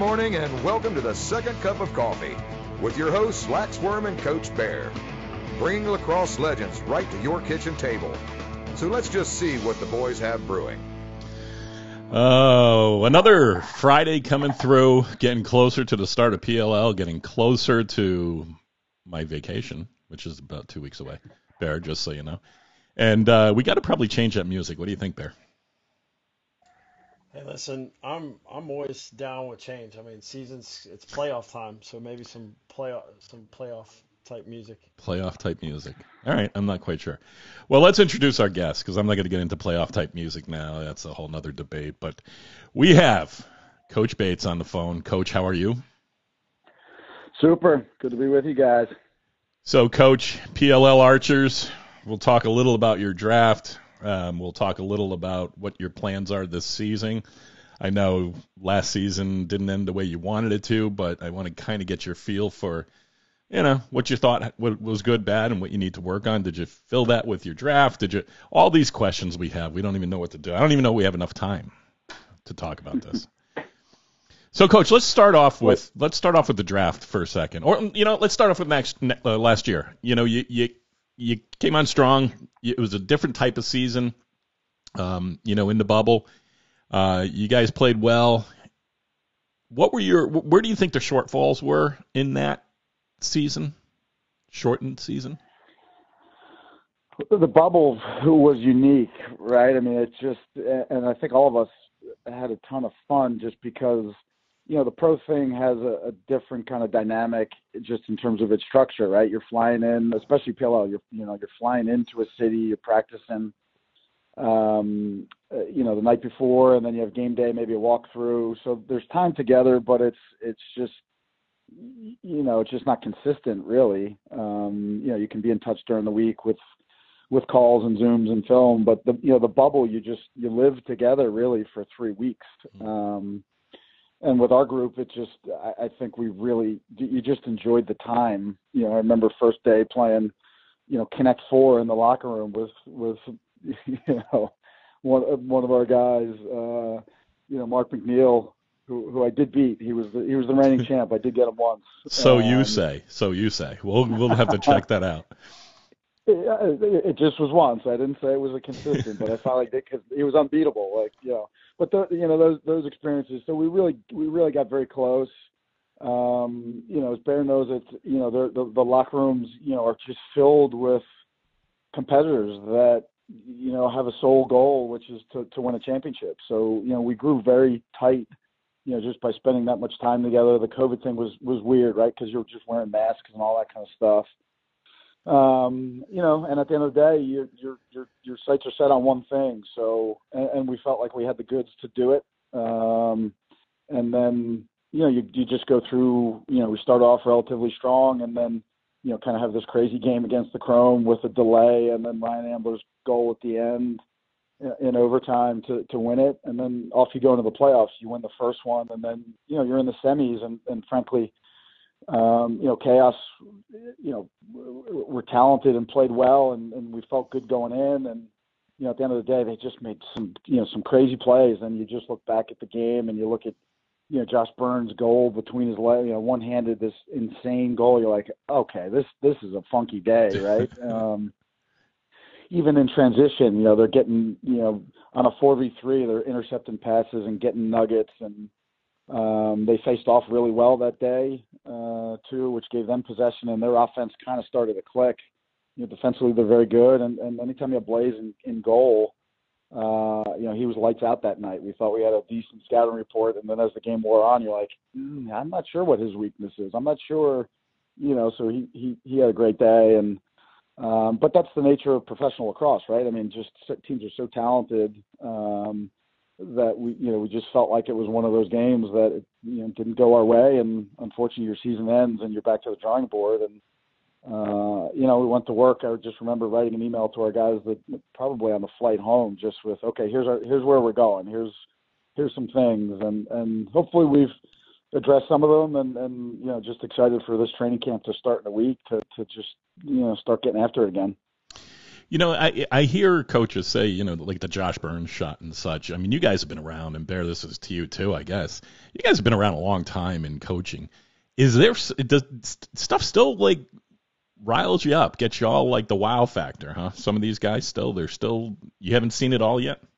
morning and welcome to the Second Cup of Coffee with your hosts, Lax Worm and Coach Bear. Bringing lacrosse legends right to your kitchen table. So let's just see what the boys have brewing. Oh, another Friday coming through, getting closer to the start of PLL, getting closer to my vacation, which is about 2 weeks away, Bear, just so you know. And we got to probably change that music. What do you think, Bear? Hey, listen, I'm always down with change. I mean, it's playoff time, so maybe some playoff type music. Playoff type music. All right, I'm not quite sure. Well, let's introduce our guest because I'm not going to get into playoff type music now. That's a whole nother debate. But we have Coach Bates on the phone. Coach, how are you? Super. Good to be with you guys. So, Coach, PLL Archers, we'll talk a little about your draft. We'll talk a little about what your plans are this season. I know last season didn't end the way you wanted it to, but I want to kind of get your feel for, what you thought what was good, bad, and what you need to work on. Did you fill that with your draft? All these questions we have, we don't even know what to do. I don't even know we have enough time to talk about this. So, Coach, let's start off with the draft for a second, or let's start off with last year. You came on strong. It was a different type of season, in the bubble. You guys played well. Where do you think the shortfalls were in that season, shortened season? The bubble was unique, right? I mean, and I think all of us had a ton of fun just because, the pro thing has a different kind of dynamic just in terms of its structure, right? You're flying in, especially PLL, you're flying into a city, you're practicing, the night before, and then you have game day, maybe a walkthrough. So there's time together, but it's just, it's just not consistent really. You can be in touch during the week with calls and Zooms and film, but the bubble, you live together really for 3 weeks. And with our group, I think you just enjoyed the time. I remember first day playing, Connect Four in the locker room with one of our guys, Mark McNeil, who I did beat. He was the reigning champ. I did get him once. So you say. We'll have to check that out. It just was once. I didn't say it was a consistent, but I finally did because he was unbeatable. But those experiences. So we really got very close. As Bear knows, it's the locker rooms are just filled with competitors that have a sole goal, which is to win a championship. So we grew very tight. Just by spending that much time together. The COVID thing was weird, right? Because you're just wearing masks and all that kind of stuff. And at the end of the day, your sights are set on one thing. So, and we felt like we had the goods to do it. And then, you just go through, we start off relatively strong and then, kind of have this crazy game against the Chrome with a delay and then Ryan Ambler's goal at the end in overtime to win it. And then off you go into the playoffs, you win the first one and then, you're in the semis and frankly, Chaos, were talented and played well, and we felt good going in. And at the end of the day, they just made some crazy plays. And you just look back at the game, and you look at Josh Burns' goal between his legs, one-handed, this insane goal. You're like, okay, this is a funky day, right? Even in transition, they're getting on a 4v3, they're intercepting passes and getting nuggets and. They faced off really well that day, too, which gave them possession, and their offense kind of started to click. Defensively, they're very good, and anytime you have Blaze in goal, he was lights out that night. We thought we had a decent scouting report, and then as the game wore on, you're like, I'm not sure what his weakness is. I'm not sure, so he had a great day, and but that's the nature of professional lacrosse, right? I mean, just teams are so talented, that we just felt like it was one of those games that didn't go our way, and unfortunately your season ends and you're back to the drawing board. And we went to work. I just remember writing an email to our guys that probably on the flight home, just with, okay, here's where we're going. Here's some things, and hopefully we've addressed some of them, and just excited for this training camp to start in a week to just start getting after it again. I hear coaches say, like the Josh Burns shot and such. I mean, you guys have been around, and Bear, this is to you too, I guess. You guys have been around a long time in coaching. Does stuff still like riles you up, gets you all like the wow factor, huh? Some of these guys you haven't seen it all yet?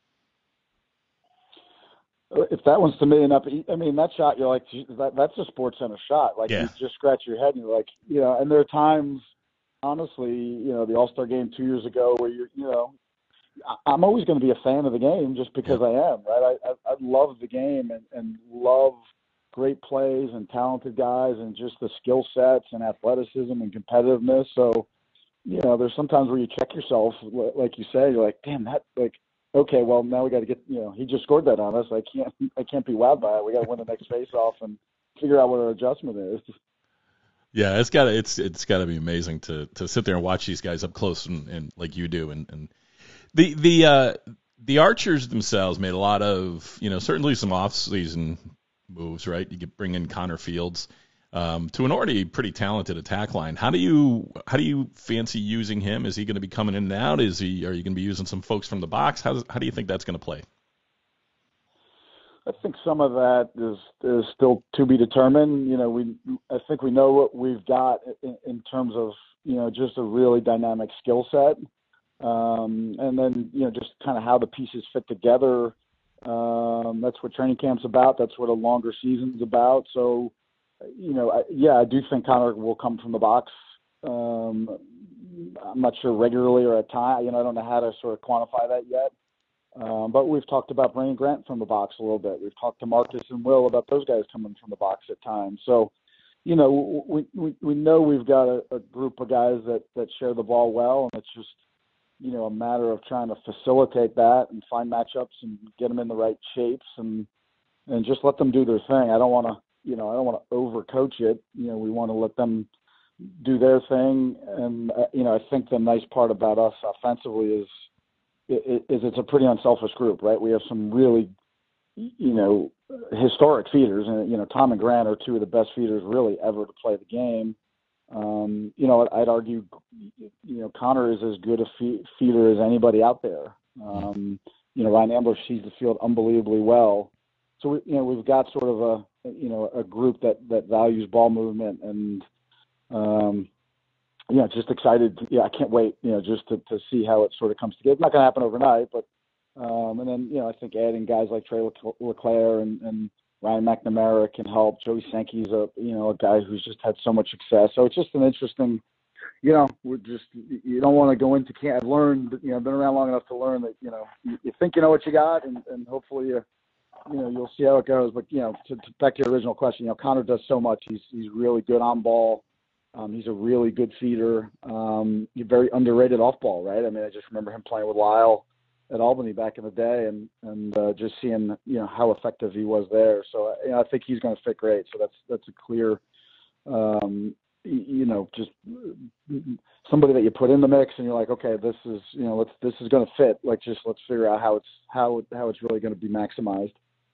If that one's to me enough, I mean, that shot, you're like, that's a Sports Center shot. Like, Yeah. You just scratch your head and you're like, and there are times, honestly, the All-Star game 2 years ago where I'm always going to be a fan of the game just because I am, right? I love the game and love great plays and talented guys and just the skill sets and athleticism and competitiveness. So, there's sometimes where you check yourself, like you say, you're like, damn, okay, well, now we got to get, he just scored that on us. I can't be wowed by it. We got to win the next face-off and figure out what our adjustment is. Yeah, it's gotta be amazing to sit there and watch these guys up close and like you do. And the Archers themselves made a lot of, certainly some off-season moves, right? You could bring in Connor Fields to an already pretty talented attack line. How do you fancy using him? Is he going to be coming in and out? Are you going to be using some folks from the box? How do you think that's going to play? I think some of that is still to be determined. I think we know what we've got in terms of just a really dynamic skill set, and then just kind of how the pieces fit together. That's what training camp's about. That's what a longer season's about. So, I do think Connor will come from the box. I'm not sure regularly or at time. I don't know how to sort of quantify that yet. But we've talked about Brandon Grant from the box a little bit. We've talked to Marcus and Will about those guys coming from the box at times. So, we know we've got a group of guys that share the ball well, and it's just, a matter of trying to facilitate that and find matchups and get them in the right shapes and just let them do their thing. I don't want to overcoach it. We want to let them do their thing. And, I think the nice part about us offensively is it's a pretty unselfish group, right? We have some really, historic feeders, and Tom and Grant are two of the best feeders really ever to play the game. I'd argue, Connor is as good a feeder as anybody out there. Ryan Ambler sees the field unbelievably well. So we've got sort of a group that values ball movement and, just excited. I can't wait, just to see how it sort of comes together. It's not going to happen overnight, but, and then, I think adding guys like Trey LeClaire and Ryan McNamara can help. Joey Sankey's a guy who's just had so much success. So it's just an interesting, you don't want to go into camp. I've learned, I've been around long enough to learn that, you think you know what you got and hopefully you'll see how it goes. But, to back to your original question, Connor does so much. He's really good on ball. He's a really good feeder. He's very underrated off ball, right? I mean, I just remember him playing with Lyle at Albany back in the day and just seeing, how effective he was there. So, I think he's going to fit great. So that's a clear, just somebody that you put in the mix and you're like, okay, this is going to fit. Like, just let's figure out how it's really going to be maximized.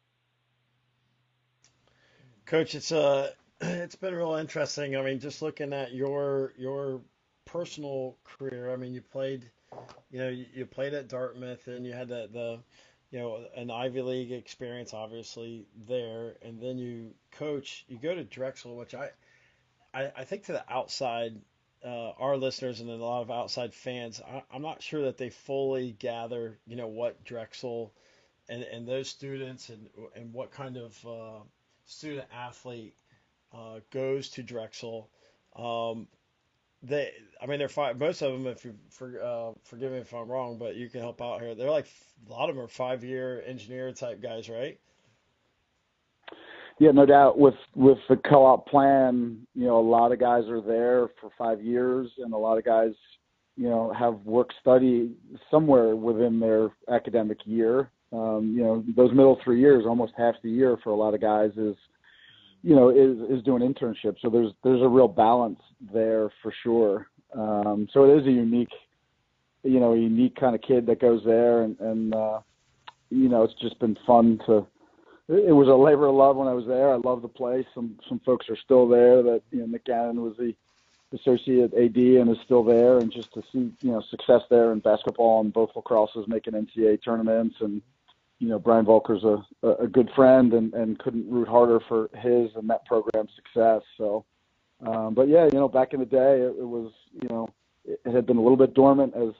Coach, it's been real interesting. I mean, just looking at your personal career. I mean, you played at Dartmouth and you had an Ivy League experience, obviously there, and then you go to Drexel, which I think to the outside, our listeners and a lot of outside fans, I'm not sure that they fully gather, what Drexel and those students and what kind of student athlete goes to Drexel. They're most of them, if you forgive me if I'm wrong, but you can help out here. They're like, a lot of them are 5-year engineer type guys, right? Yeah, no doubt. With the co-op plan, a lot of guys are there for 5 years, and a lot of guys, have work study somewhere within their academic year. Those middle 3 years, almost half the year for a lot of guys is doing internships. So there's a real balance there for sure. So it is a unique kind of kid that goes there, and it's just been fun it was a labor of love when I was there. I love the place. Some folks are still there. That Nick Gannon was the associate AD and is still there, and just to see, success there in basketball, and both lacrosses making NCAA tournaments, and, Brian Volker's a good friend, and couldn't root harder for his and that program's success. So, but yeah, back in the day, it was, it had been a little bit dormant as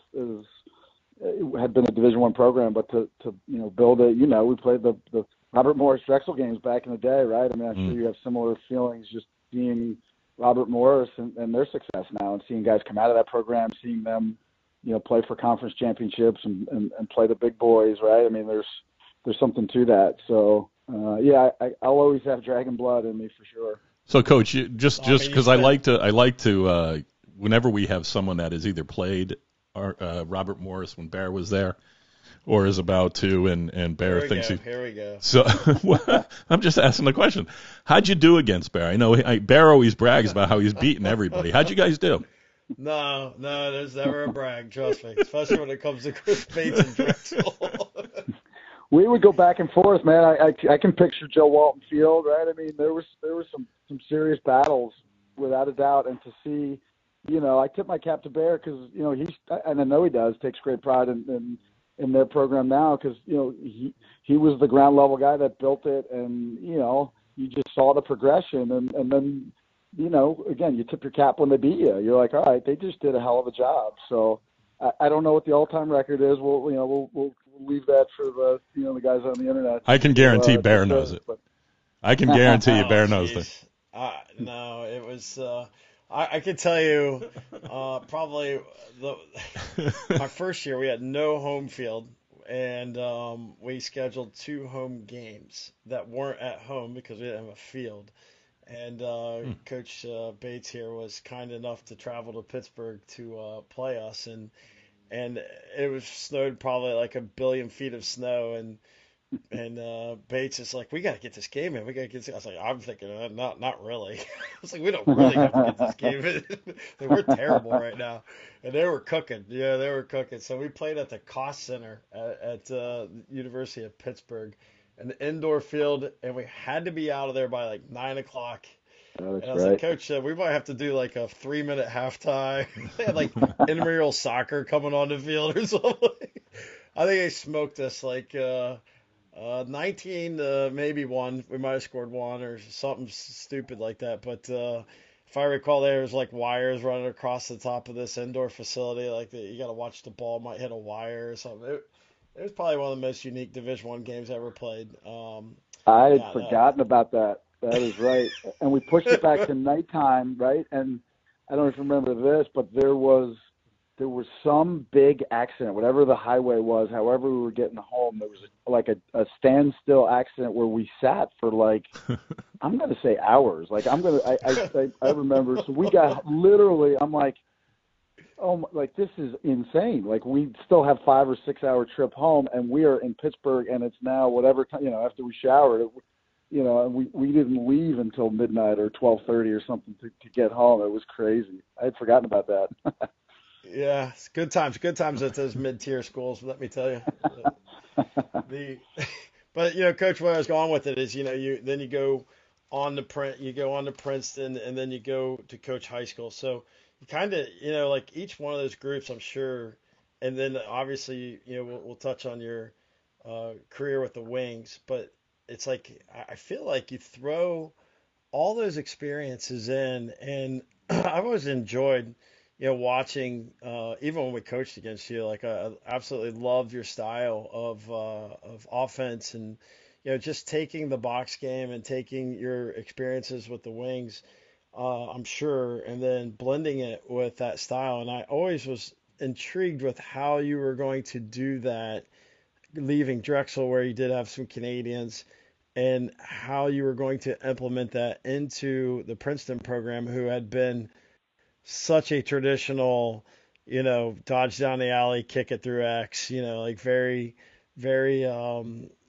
it had been a Division I program, but to build it, we played the Robert Morris Drexel games back in the day, right? I mean, I'm sure you have similar feelings just seeing Robert Morris and their success now, and seeing guys come out of that program, seeing them, play for conference championships and play the big boys, right? I mean, there's something to that. So, I'll always have Dragon blood in me for sure. So, Coach, just because I like to whenever we have someone that has either played Robert Morris when Bear was there, or is about to, and Bear thinks Here we go. So I'm just asking the question. How'd you do against Bear? I know Bear always brags about how he's beating everybody. How'd you guys do? No, there's never a brag, trust me, especially when it comes to Chris Bates and Drexel. We would go back and forth, man. I can picture Joe Walton Field, right? I mean, there was some serious battles, without a doubt, and to see, I tip my cap to Bear because, he's, and I know he does, takes great pride in their program now, because he was the ground level guy that built it, and you just saw the progression, and then again, you tip your cap when they beat you. You're like, all right, they just did a hell of a job. So I don't know what the all-time record is. We'll leave that for the the guys on the internet. I can guarantee Bear knows it. I can guarantee you Bear knows it. No, it was. I can tell you, probably my first year we had no home field, and we scheduled 2 home games that weren't at home because we didn't have a field. And Coach Bates here was kind enough to travel to Pittsburgh to play us, and it was snowed probably like 1 billion feet of snow, and Bates is like, we got to get this game in. We got to get this. I was like, I'm thinking, not really. I was like, we don't really have to get this game in. Like, we're terrible right now. And they were cooking. Yeah, they were cooking. So we played at the Koss Center at University of Pittsburgh, an indoor field, and we had to be out of there by like 9 o'clock. Oh, and I was like, Coach, we might have to do like a 3-minute halftime. They had like intramural soccer coming on the field or something. I think they smoked us like 19 maybe 1. We might have scored 1 or something stupid like that. But if I recall, there was like wires running across the top of this indoor facility. Like you got to watch the ball might hit a wire or something. It was probably one of the most unique Division I games I ever played. I had forgotten about that. That is right. And we pushed it back to nighttime, right? And I don't know if you remember this, but there was some big accident, whatever the highway was, however we were getting home, there was like a standstill accident where we sat for like, I'm going to say hours. Like I remember, so we got literally, I'm like, oh, like this is insane. Like we still have 5 or 6 hour trip home, and we are in Pittsburgh, and it's now whatever time, after we showered, and we didn't leave until midnight or 12:30 or something to get home. It was crazy. I had forgotten about that. Yeah, it's good times at those mid-tier schools, let me tell you. But Coach, where I was going with it is, you go on to Princeton, and then you go to coach high school. So you kind of, like each one of those groups, I'm sure, and then obviously, we'll touch on your career with the Wings, but it's like I feel like you throw all those experiences in, and I've always enjoyed watching, even when we coached against you, like I absolutely loved your style of offense, and just taking the box game and taking your experiences with the Wings, I'm sure, and then blending it with that style. And I always was intrigued with how you were going to do that, leaving Drexel where you did have some Canadians, and how you were going to implement that into the Princeton program, who had been such a traditional, dodge down the alley, kick it through X, like very, very, I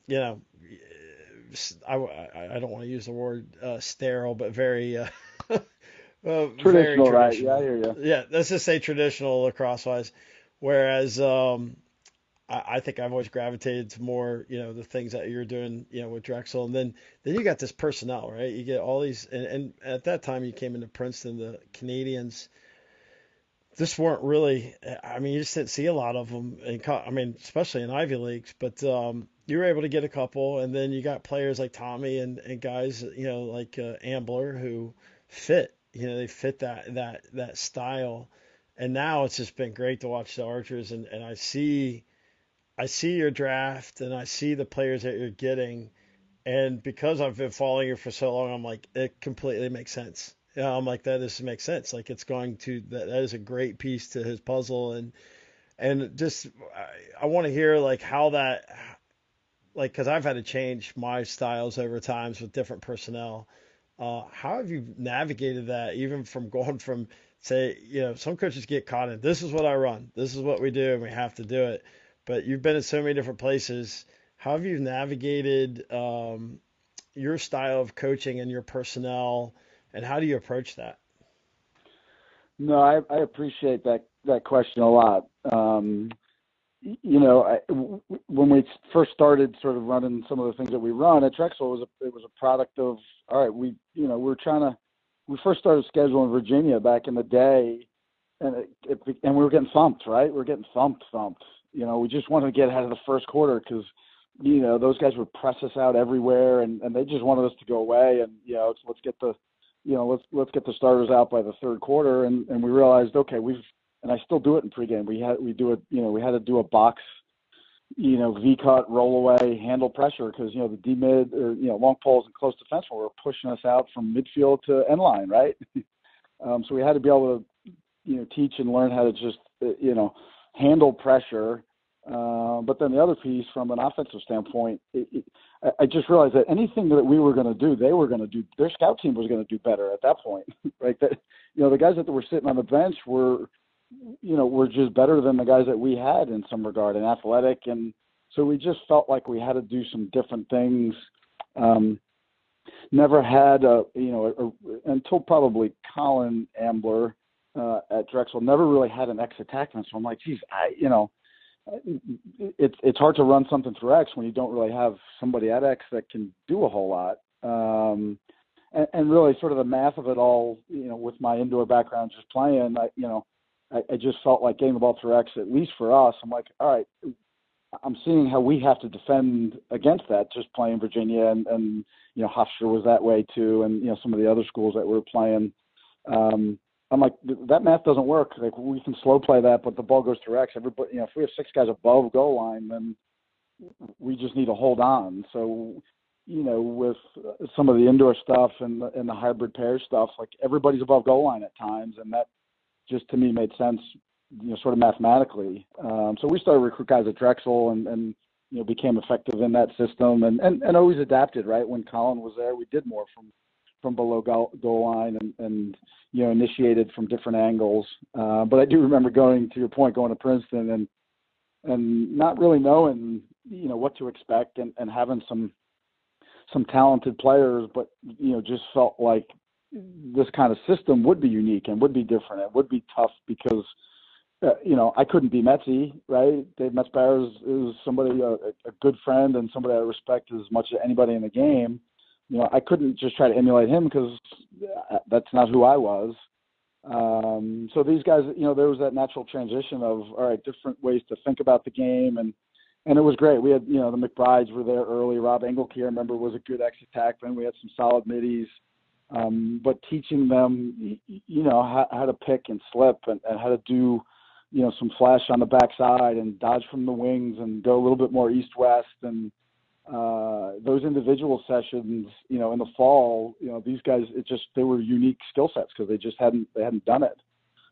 don't want to use the word sterile, but very Traditional, very traditional, right? Yeah, I hear you. Yeah, let's just say traditional lacrosse wise. Whereas I think I've always gravitated to more, the things that you're doing, with Drexel. And then you got this personnel, right? You get all these, and at that time you came into Princeton, the Canadians just weren't really, I mean, you just didn't see a lot of them I mean, especially in Ivy Leagues, but you were able to get a couple, and then you got players like Tommy and guys, like Ambler who fit, they fit that style. And now it's just been great to watch the Archers, and I see your draft and I see the players that you're getting, and because I've been following you for so long, I'm like, it completely makes sense. Yeah, I'm like, that just makes sense. Like it's going to that is a great piece to his puzzle, and just I want to hear like how that, like, because I've had to change my styles over times with different personnel. How have you navigated that, even from going from, say, some coaches get caught in, this is what I run, this is what we do, and we have to do it. But you've been in so many different places. How have you navigated your style of coaching and your personnel, and how do you approach that? No, I appreciate that question a lot. When we first started sort of running some of the things that we run at Drexel, it was a product of, all right, we first started scheduling Virginia back in the day, and we were getting thumped, right? We were getting thumped. We just wanted to get ahead of the first quarter because, those guys would press us out everywhere, and they just wanted us to go away, and let's get the starters out by the third quarter, and we realized, okay, and I still do it in pregame. We had to do a box, V cut, roll away, handle pressure because the D mid or long poles and close defense were pushing us out from midfield to end line, right? So we had to be able to teach and learn how to just handle pressure. But then the other piece, from an offensive standpoint, I just realized that anything that we were going to do, they were going to do. Their scout team was going to do better at that point, right? That the guys that were sitting on the bench were just better than the guys that we had in some regard and athletic, and so we just felt like we had to do some different things. Never had until probably Colin Ambler at Drexel, never really had an X attackman. So I'm like, geez, it's hard to run something through X when you don't really have somebody at X that can do a whole lot. And really sort of the math of it all, with my indoor background, just playing, I just felt like getting the ball through X, at least for us. I'm like, all right, I'm seeing how we have to defend against that, just playing Virginia, and Hofstra was that way too, and some of the other schools that we're playing. I'm like, that math doesn't work. Like, we can slow play that, but the ball goes through X. Everybody, if we have six guys above goal line, then we just need to hold on. So, with some of the indoor stuff and the hybrid pair stuff, like, everybody's above goal line at times, and that just to me made sense, sort of mathematically. So we started to recruit guys at Drexel and became effective in that system and always adapted, right? When Colin was there, we did more from below goal line and initiated from different angles. But I do remember going to Princeton and not really knowing, what to expect and having some talented players, but, just felt like this kind of system would be unique and would be different. It would be tough because, I couldn't be Metzi, right? Dave Metzbaer is somebody, a good friend and somebody I respect as much as anybody in the game. I couldn't just try to emulate him because that's not who I was. So these guys, there was that natural transition of, all right, different ways to think about the game. And it was great. We had, the McBrides were there early. Rob Engelke, I remember, was a good ex-attackman. We had some solid middies. But teaching them, how to pick and slip and how to do, some flash on the backside and dodge from the wings and go a little bit more east-west. And those individual sessions, in the fall, these guys, they were unique skill sets because they hadn't done it.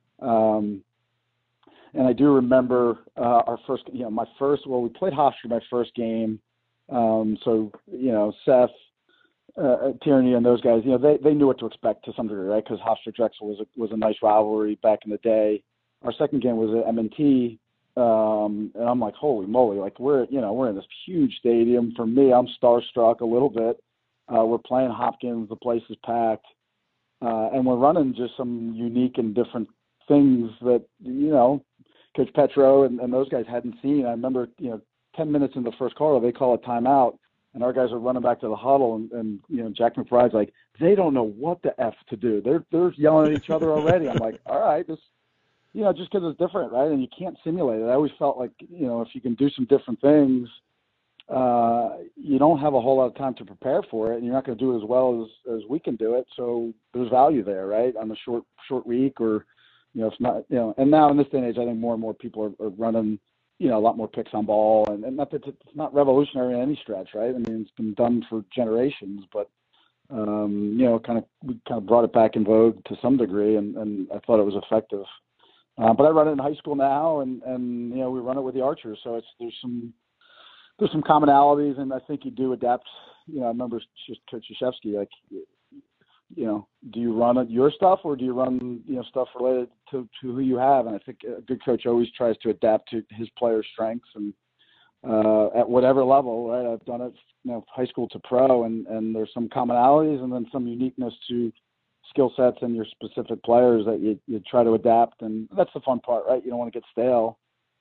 And I do remember our first, we played Hofstra my first game. So, Seth, Tierney and those guys, they knew what to expect to some degree, right? Because Hofstra Drexel was a nice rivalry back in the day. Our second game was at M&T, and I'm like, holy moly! Like we're in this huge stadium. For me, I'm starstruck a little bit. We're playing Hopkins, the place is packed, and we're running just some unique and different things that Coach Petro and those guys hadn't seen. I remember, 10 minutes in the first quarter, they call a timeout, and our guys are running back to the huddle, and Jack McBride's like, they don't know what the F to do. They're yelling at each other already. I'm like, all right, this, just because it's different, right? And you can't simulate it. I always felt like, if you can do some different things, you don't have a whole lot of time to prepare for it, and you're not going to do it as well as we can do it. So there's value there, right? On a short week, or if not, and now in this day and age, I think more and more people are running, a lot more picks on ball, and not that it's not revolutionary in any stretch, right? I mean, it's been done for generations, but we kind of brought it back in vogue to some degree, and I thought it was effective. But I run it in high school now, and we run it with the Archers, so there's some commonalities, and I think you do adapt. I remember just Coach Krzyzewski, like, do you run your stuff, or do you run, stuff related to who you have? And I think a good coach always tries to adapt to his players' strengths, and at whatever level, right? I've done it, high school to pro, and there's some commonalities and then some uniqueness to skill sets and your specific players that you try to adapt, and that's the fun part, right? You don't want to get stale.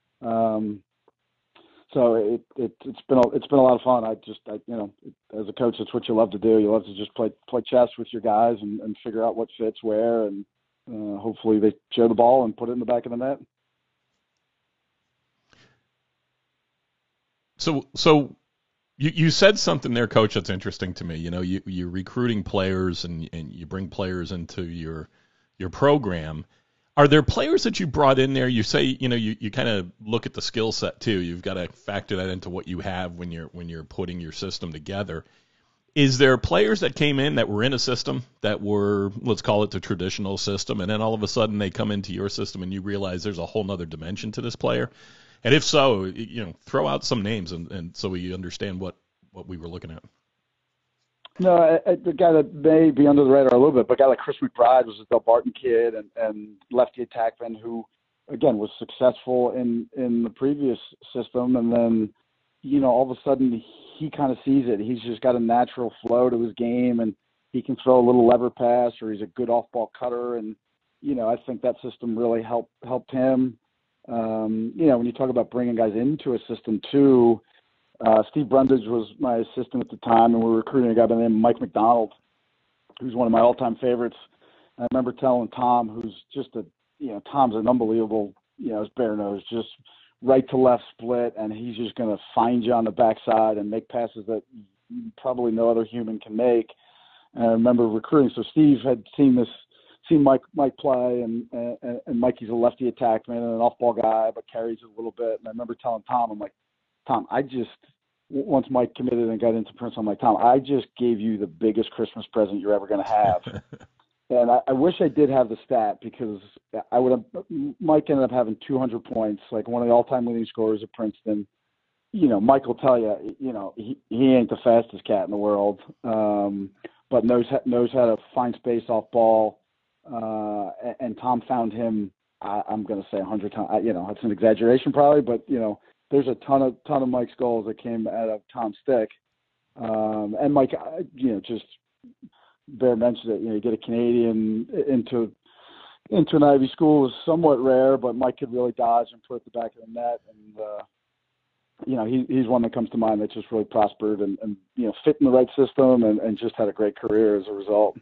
So it's been a lot of fun. As a coach, it's what you love to do. You love to just play chess with your guys and figure out what fits where, and hopefully they share the ball and put it in the back of the net. So you said something there, Coach, that's interesting to me. You're recruiting players and you bring players into your program. Are there players that you brought in there? You say, you kind of look at the skill set too. You've got to factor that into what you have when you're putting your system together. Is there players that came in that were in a system that were, let's call it the traditional system, and then all of a sudden they come into your system and you realize there's a whole nother dimension to this player? And if so, throw out some names and so we understand what we were looking at. No, the guy that may be under the radar a little bit, but a guy like Chris McBride was a Del Barton kid and lefty attackman who, again, was successful in the previous system. And then, all of a sudden he kind of sees it. He's just got a natural flow to his game, and he can throw a little lever pass, or he's a good off-ball cutter. And, I think that system really helped him. When you talk about bringing guys into a system too, Steve Brundage was my assistant at the time, and we were recruiting a guy by the name of Mike McDonald, who's one of my all-time favorites. And I remember telling Tom, who's just Tom's an unbelievable, his bare nose, just right to left split, and he's just going to find you on the backside and make passes that probably no other human can make. And I remember recruiting. So Steve had seen Mike play, and Mikey's a lefty attackman and an off-ball guy, but carries it a little bit. And I remember telling Tom, I'm like, Tom, once Mike committed and got into Princeton, I'm like, Tom, I just gave you the biggest Christmas present you're ever going to have. And I wish I did have the stat, because Mike ended up having 200 points, like one of the all-time leading scorers at Princeton. Mike will tell you, he ain't the fastest cat in the world, but knows how to find space off ball. And Tom found him, I'm going to say 100 times, it's an exaggeration probably, but, there's a ton of Mike's goals that came out of Tom's stick. And Mike, just Bear mentioned it, you get a Canadian into an Ivy school is somewhat rare, but Mike could really dodge and put it at the back of the net. And, he's one that comes to mind that just really prospered and fit in the right system and just had a great career as a result.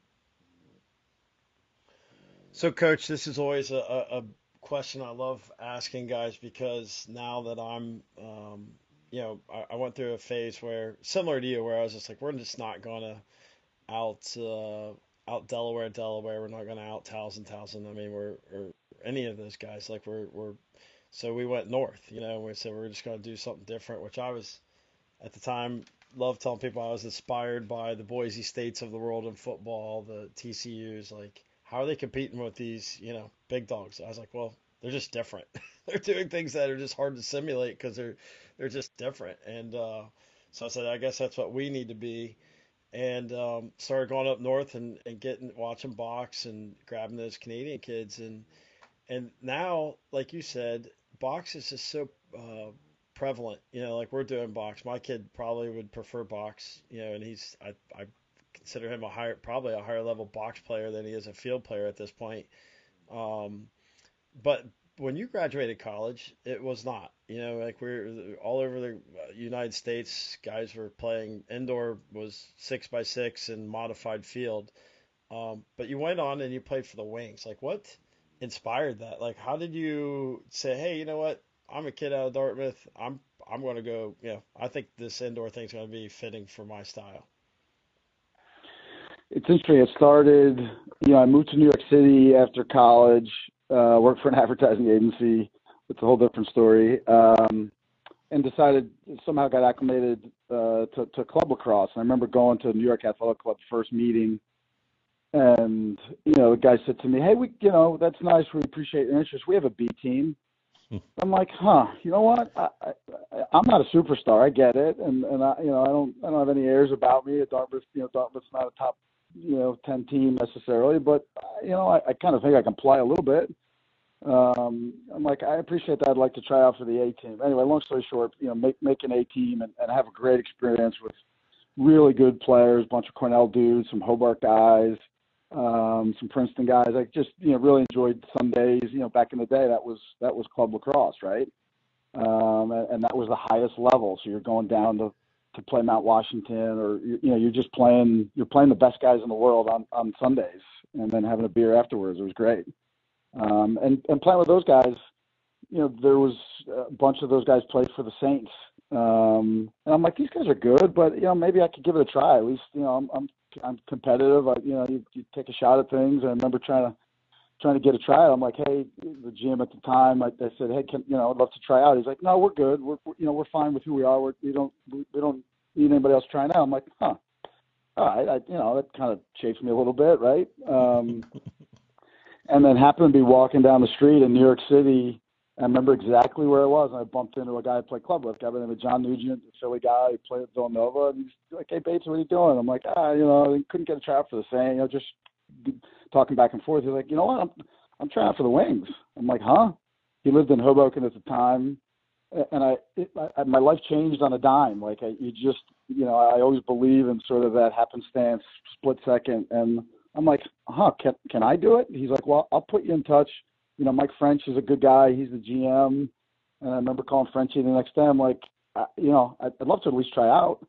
So, Coach, this is always a question I love asking guys, because now that I'm, I went through a phase where, similar to you, where I was just like, we're just not going to out Delaware. We're not going to out Towson. I mean, or any of those guys. Like so we went north, and we said we're just going to do something different, which I was, at the time, loved telling people I was inspired by the Boise States of the world in football, the TCUs, like, how are they competing with these, big dogs? I was like, well, they're just different. They're doing things that are just hard to simulate because they're just different. And so I said, I guess that's what we need to be. And started going up north and watching box and grabbing those Canadian kids. And now, like you said, box is just so prevalent. Like we're doing box. My kid probably would prefer box. And I consider him probably a higher level box player than he is a field player at this point. But when you graduated college, it was not. You know, like we're all over the United States, guys were playing indoor was 6x6 and modified field. But you went on and you played for the Wings. Like, what inspired that? Like, how did you say, hey, you know what? I'm a kid out of Dartmouth. I'm going to go. You know, I think this indoor thing's going to be fitting for my style. It's interesting. It started, I moved to New York City after college, worked for an advertising agency. It's a whole different story. And decided, somehow got acclimated to club lacrosse. And I remember going to New York Athletic Club first meeting, and, the guy said to me, hey, that's nice. We appreciate your interest. We have a B team. I'm like, you know what? I'm not a superstar. I get it. And I don't have any airs about me at Dartmouth. Dartmouth's not a top, 10 team necessarily, but, I kind of think I can play a little bit. I'm like, I appreciate that. I'd like to try out for the A team. Anyway, long story short, make an A team and have a great experience with really good players, a bunch of Cornell dudes, some Hobart guys, some Princeton guys. I just, really enjoyed Sundays. Back in the day, that was club lacrosse, right? And that was the highest level. So you're going down to play Mount Washington, or you're just playing. You're playing the best guys in the world on Sundays, and then having a beer afterwards. It was great. And playing with those guys, there was a bunch of those guys played for the Saints. And I'm like, these guys are good, but maybe I could give it a try. At least, I'm competitive. You take a shot at things. And I remember trying to get a tryout. I'm like, hey, the GM at the time, I said, hey, I'd love to try out. He's like, no, we're good. We're fine with who we are. We don't need anybody else trying out. I'm like, all right. That kind of chafes me a little bit, right? And then happened to be walking down the street in New York City. I remember exactly where I was, and I bumped into a guy I played club with, a guy by the name of John Nugent, a Philly guy. He played at Villanova, and he's like, hey, Bates, what are you doing? I'm like, I couldn't get a tryout for the Saints. Just talking back and forth. He's like, you know what, I'm trying out for the Wings. I'm like, huh? He lived in Hoboken at the time, and my life changed on a dime. Like, I always believe in sort of that happenstance, split second, and I'm like, can I do it? He's like, well, I'll put you in touch. Mike French is a good guy. He's the GM. And I remember calling Frenchie the next day. I'm like, I'd love to at least try out.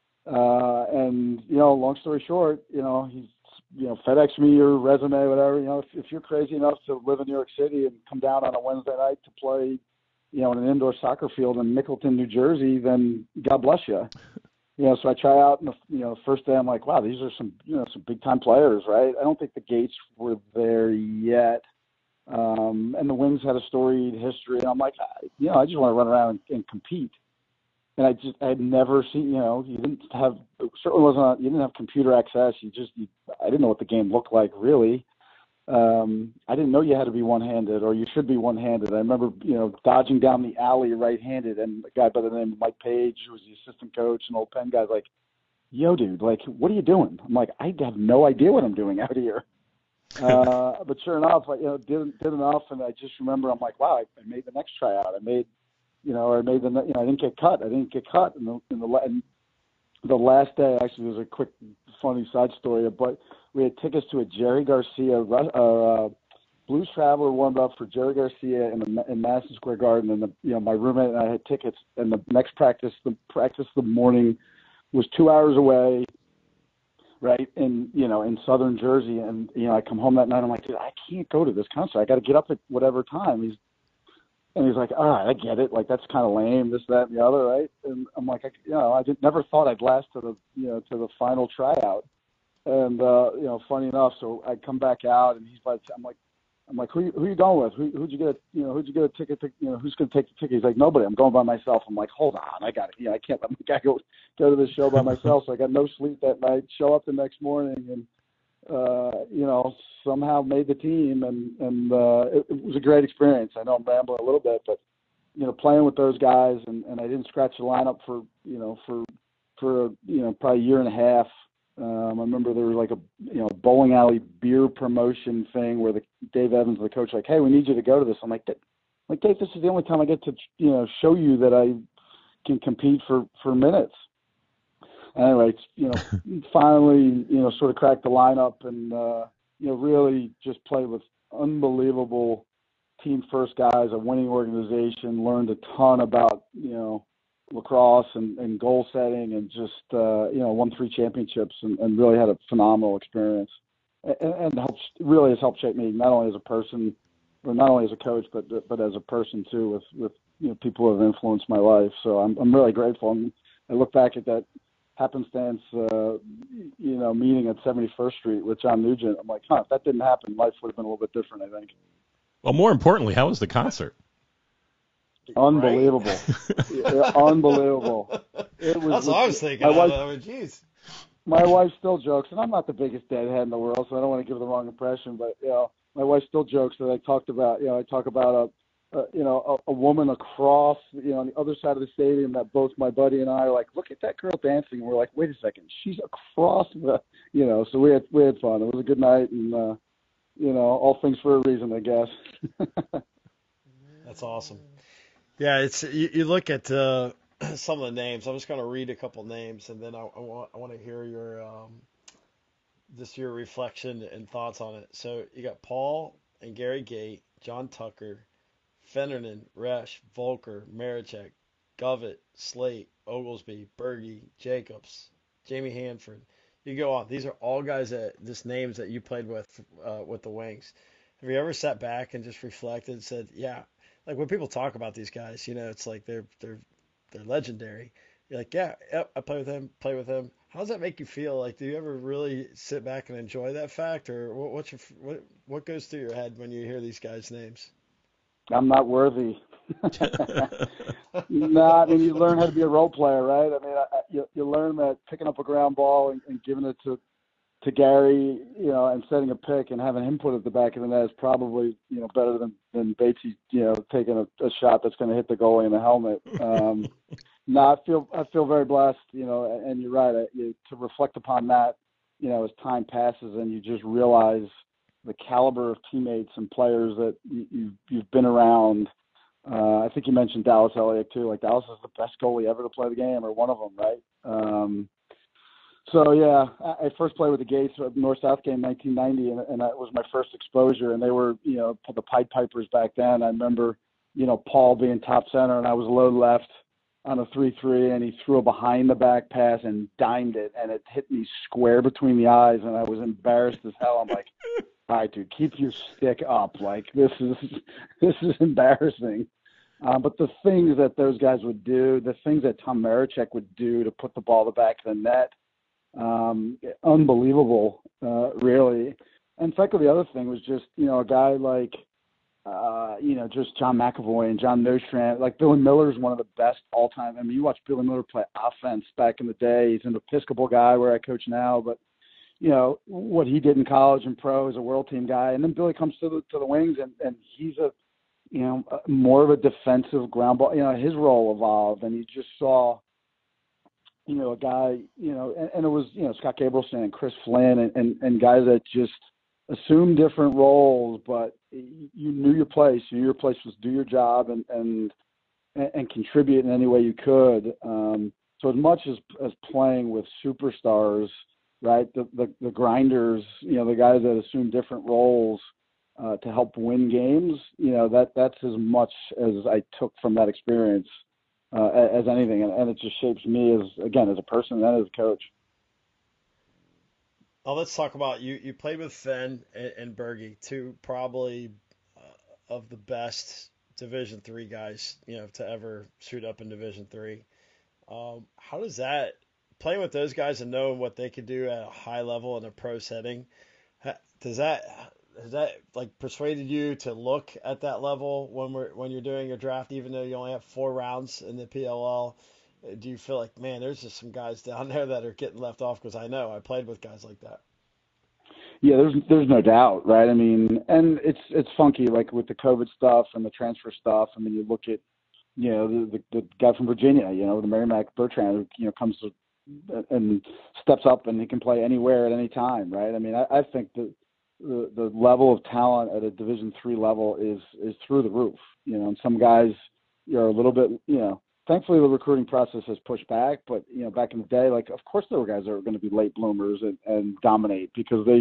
And, long story short, he's, FedEx me your resume, whatever. If you're crazy enough to live in New York City and come down on a Wednesday night to play, in an indoor soccer field in Mickleton, New Jersey, then God bless you. So I try out, and the first day I'm like, wow, these are some big time players, right? I don't think the gates were there yet. And the Wings had a storied history. And I'm like, I just want to run around and compete. And I had never seen, you didn't have computer access. I didn't know what the game looked like, really. I didn't know you had to be one-handed, or you should be one-handed. I remember, dodging down the alley right-handed, and a guy by the name of Mike Page, who was the assistant coach, an old Penn guy, like, yo, dude, like, what are you doing? I'm like, I have no idea what I'm doing out here. But sure enough, I did enough, and I just remember, I'm like, wow, I made the next tryout. I didn't get cut. And the last day, actually, there's a quick funny side story, but we had tickets to a Jerry Garcia Blues Traveler warmed up for Jerry Garcia in Madison Square Garden, and my roommate and I had tickets. And the next practice, the morning, was 2 hours away, right in southern Jersey. And I come home that night. I'm like, dude, I can't go to this concert. I got to get up at whatever time. He's like, all right, I get it. Like, that's kind of lame, this, that, and the other, right? And I'm like, I never thought I'd last to the final tryout. And funny enough, so I come back out, and I'm like, who you going with? Who'd you get a ticket to? Who's going to take the ticket? He's like, nobody. I'm going by myself. I'm like, hold on, I got it. I can't let my guy go to this show by myself. So I got no sleep that night. Show up the next morning, and somehow made the team, and it was a great experience. I know I'm rambling a little bit, but playing with those guys, and I didn't scratch the lineup for probably a year and a half. I remember there was like a bowling alley beer promotion thing where Dave Evans, the coach, like, hey, we need you to go to this. I'm like, Dave, this is the only time I get to show you that I can compete for minutes. Anyway, finally, sort of cracked the lineup, and really just played with unbelievable team first guys, a winning organization, learned a ton about, lacrosse and goal setting, and just, won 3 championships and really had a phenomenal experience. And really has helped shape me not only as a person, or not only as a coach, but as a person too, with people who have influenced my life. So I'm really grateful. And I look back at that happenstance, meeting at 71st Street with John Nugent. I'm like, if that didn't happen, life would have been a little bit different, I think. Well, more importantly, how was the concert? Unbelievable. Right? Yeah, unbelievable. That's what I was thinking. Geez. My wife still jokes, and I'm not the biggest deadhead in the world, so I don't want to give the wrong impression, but, my wife still jokes that I talk about a woman across, on the other side of the stadium, that both my buddy and I are like, look at that girl dancing. And we're like, wait a second, she's across the, so we had fun. It was a good night, and, all things for a reason, I guess. That's awesome. Yeah, it's you look at some of the names. I'm just going to read a couple names, and then I want to hear your your reflection and thoughts on it. So you got Paul and Gary Gait, John Tucker, Fennerman, Resch, Volker, Marichek, Govett, Slate, Oglesby, Berge, Jacobs, Jamie Hanford. You go on. These are all guys just names that you played with the Wings. Have you ever sat back and just reflected and said, yeah, like when people talk about these guys, it's like they're legendary. You're like, yeah, yep, I play with him. How does that make you feel? Like, do you ever really sit back and enjoy that fact, or what goes through your head when you hear these guys' names? I'm not worthy. No, I mean, you learn how to be a role player, right? I mean, you learn that picking up a ground ball and giving it to Gary, and setting a pick and having him put it at the back of the net is probably, better than Batesy, taking a shot that's going to hit the goalie in the helmet. No, I feel very blessed, and you're right. To reflect upon that, as time passes and you just realize the caliber of teammates and players that you've been around. I think you mentioned Dallas Elliott too. Like, Dallas is the best goalie ever to play the game, or one of them, right? So yeah, I first played with the Gates at North-South game 1990, and that was my first exposure. And they were, the Pied Pipers back then. I remember, Paul being top center, and I was low left on a 3-3, and he threw a behind the back pass and dimed it, and it hit me square between the eyes, and I was embarrassed as hell. I'm like, all right, dude, keep your stick up. Like, this is embarrassing. But the things that those guys would do, the things that Tom Marichek would do to put the ball in the back of the net, unbelievable, really. And frankly, the other thing was just, a guy like, just John McAvoy and John Nostrand. Like, Billy Miller's one of the best all-time. I mean, you watch Billy Miller play offense back in the day. He's an Episcopal guy where I coach now, but, what he did in college and pro as a world team guy. And then Billy comes to the Wings, and he's more of a defensive ground ball. His role evolved, and you just saw, a guy, and it was, Scott Gabrielson and Chris Flynn and guys that just assumed different roles, but you knew your place. You knew your place was do your job and contribute in any way you could. So as much as playing with superstars, right, the grinders, the guys that assume different roles to help win games, that's as much as I took from that experience as anything, and it just shapes me as a person and as a coach. Well, let's talk about you played with Fenn and Berge, two probably of the best Division III guys, to ever suit up in Division III. How does that, playing with those guys and knowing what they could do at a high level in a pro setting, has that like persuaded you to look at that level when you're doing your draft, even though you only have 4 rounds in the PLL? Do you feel like, man, there's just some guys down there that are getting left off? Because I know I played with guys like that. Yeah, there's no doubt, right? I mean, and it's funky, like with the COVID stuff and the transfer stuff. I mean, you look at, the guy from Virginia, the Merrimack Bertrand, who, comes to and steps up and he can play anywhere at any time, right? I mean, I think that the level of talent at a Division III level is through the roof, and some guys are a little bit, thankfully the recruiting process has pushed back, but, back in the day, like, of course there were guys that were going to be late bloomers and dominate because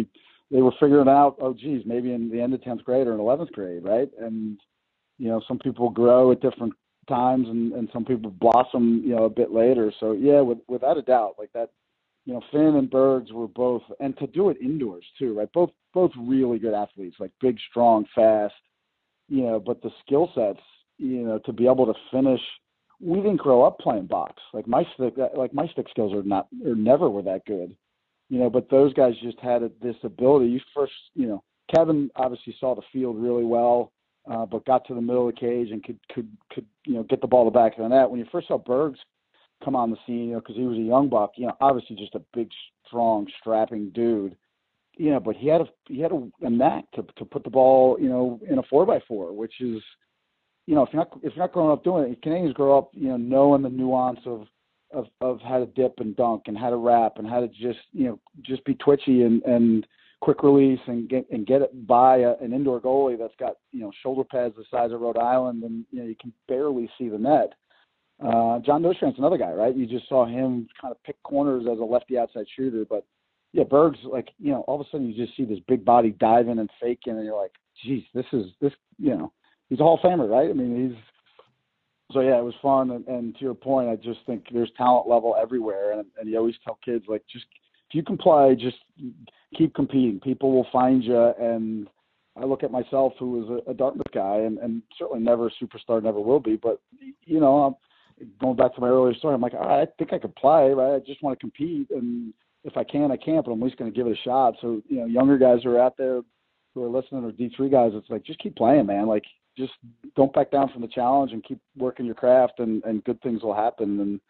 they were figuring out, oh, geez, maybe in the end of 10th grade or in 11th grade, right? And, some people grow at different times and some people blossom, a bit later. So, yeah, without a doubt, like that, Finn and Bergs were both, and to do it indoors too, right? Both really good athletes, like big, strong, fast, but the skill sets, to be able to finish. We didn't grow up playing box. Like my stick skills never were that good, but those guys just had this ability. You first, Kevin obviously saw the field really well, but got to the middle of the cage and could get the ball to the back of the net. When you first saw Bergs come on the scene, because he was a young buck, obviously just a big, strong, strapping dude, but he had a knack to put the ball, in a 4x4, which is, if you're not growing up doing it, Canadians grow up, knowing the nuance of how to dip and dunk and how to wrap and how to just be twitchy and quick release and get it by an indoor goalie that's got, shoulder pads the size of Rhode Island and, you can barely see the net. John Nostrand's another guy, right? You just saw him kind of pick corners as a lefty outside shooter, but yeah, Berg's like, all of a sudden you just see this big body diving and faking and you're like, geez, he's a Hall of Famer, right? I mean, so yeah, it was fun. And to your point, I just think there's talent level everywhere. And you always tell kids, like, just if you can play, just keep competing. People will find you. And I look at myself, who was a Dartmouth guy, and certainly never a superstar, never will be. But, going back to my earlier story, I'm like, I think I could play, right? I just want to compete. And if I can, I can't, but I'm at least going to give it a shot. So, younger guys who are out there who are listening, or D3 guys, it's like, just keep playing, man. Like, just don't back down from the challenge and keep working your craft, and good things will happen. And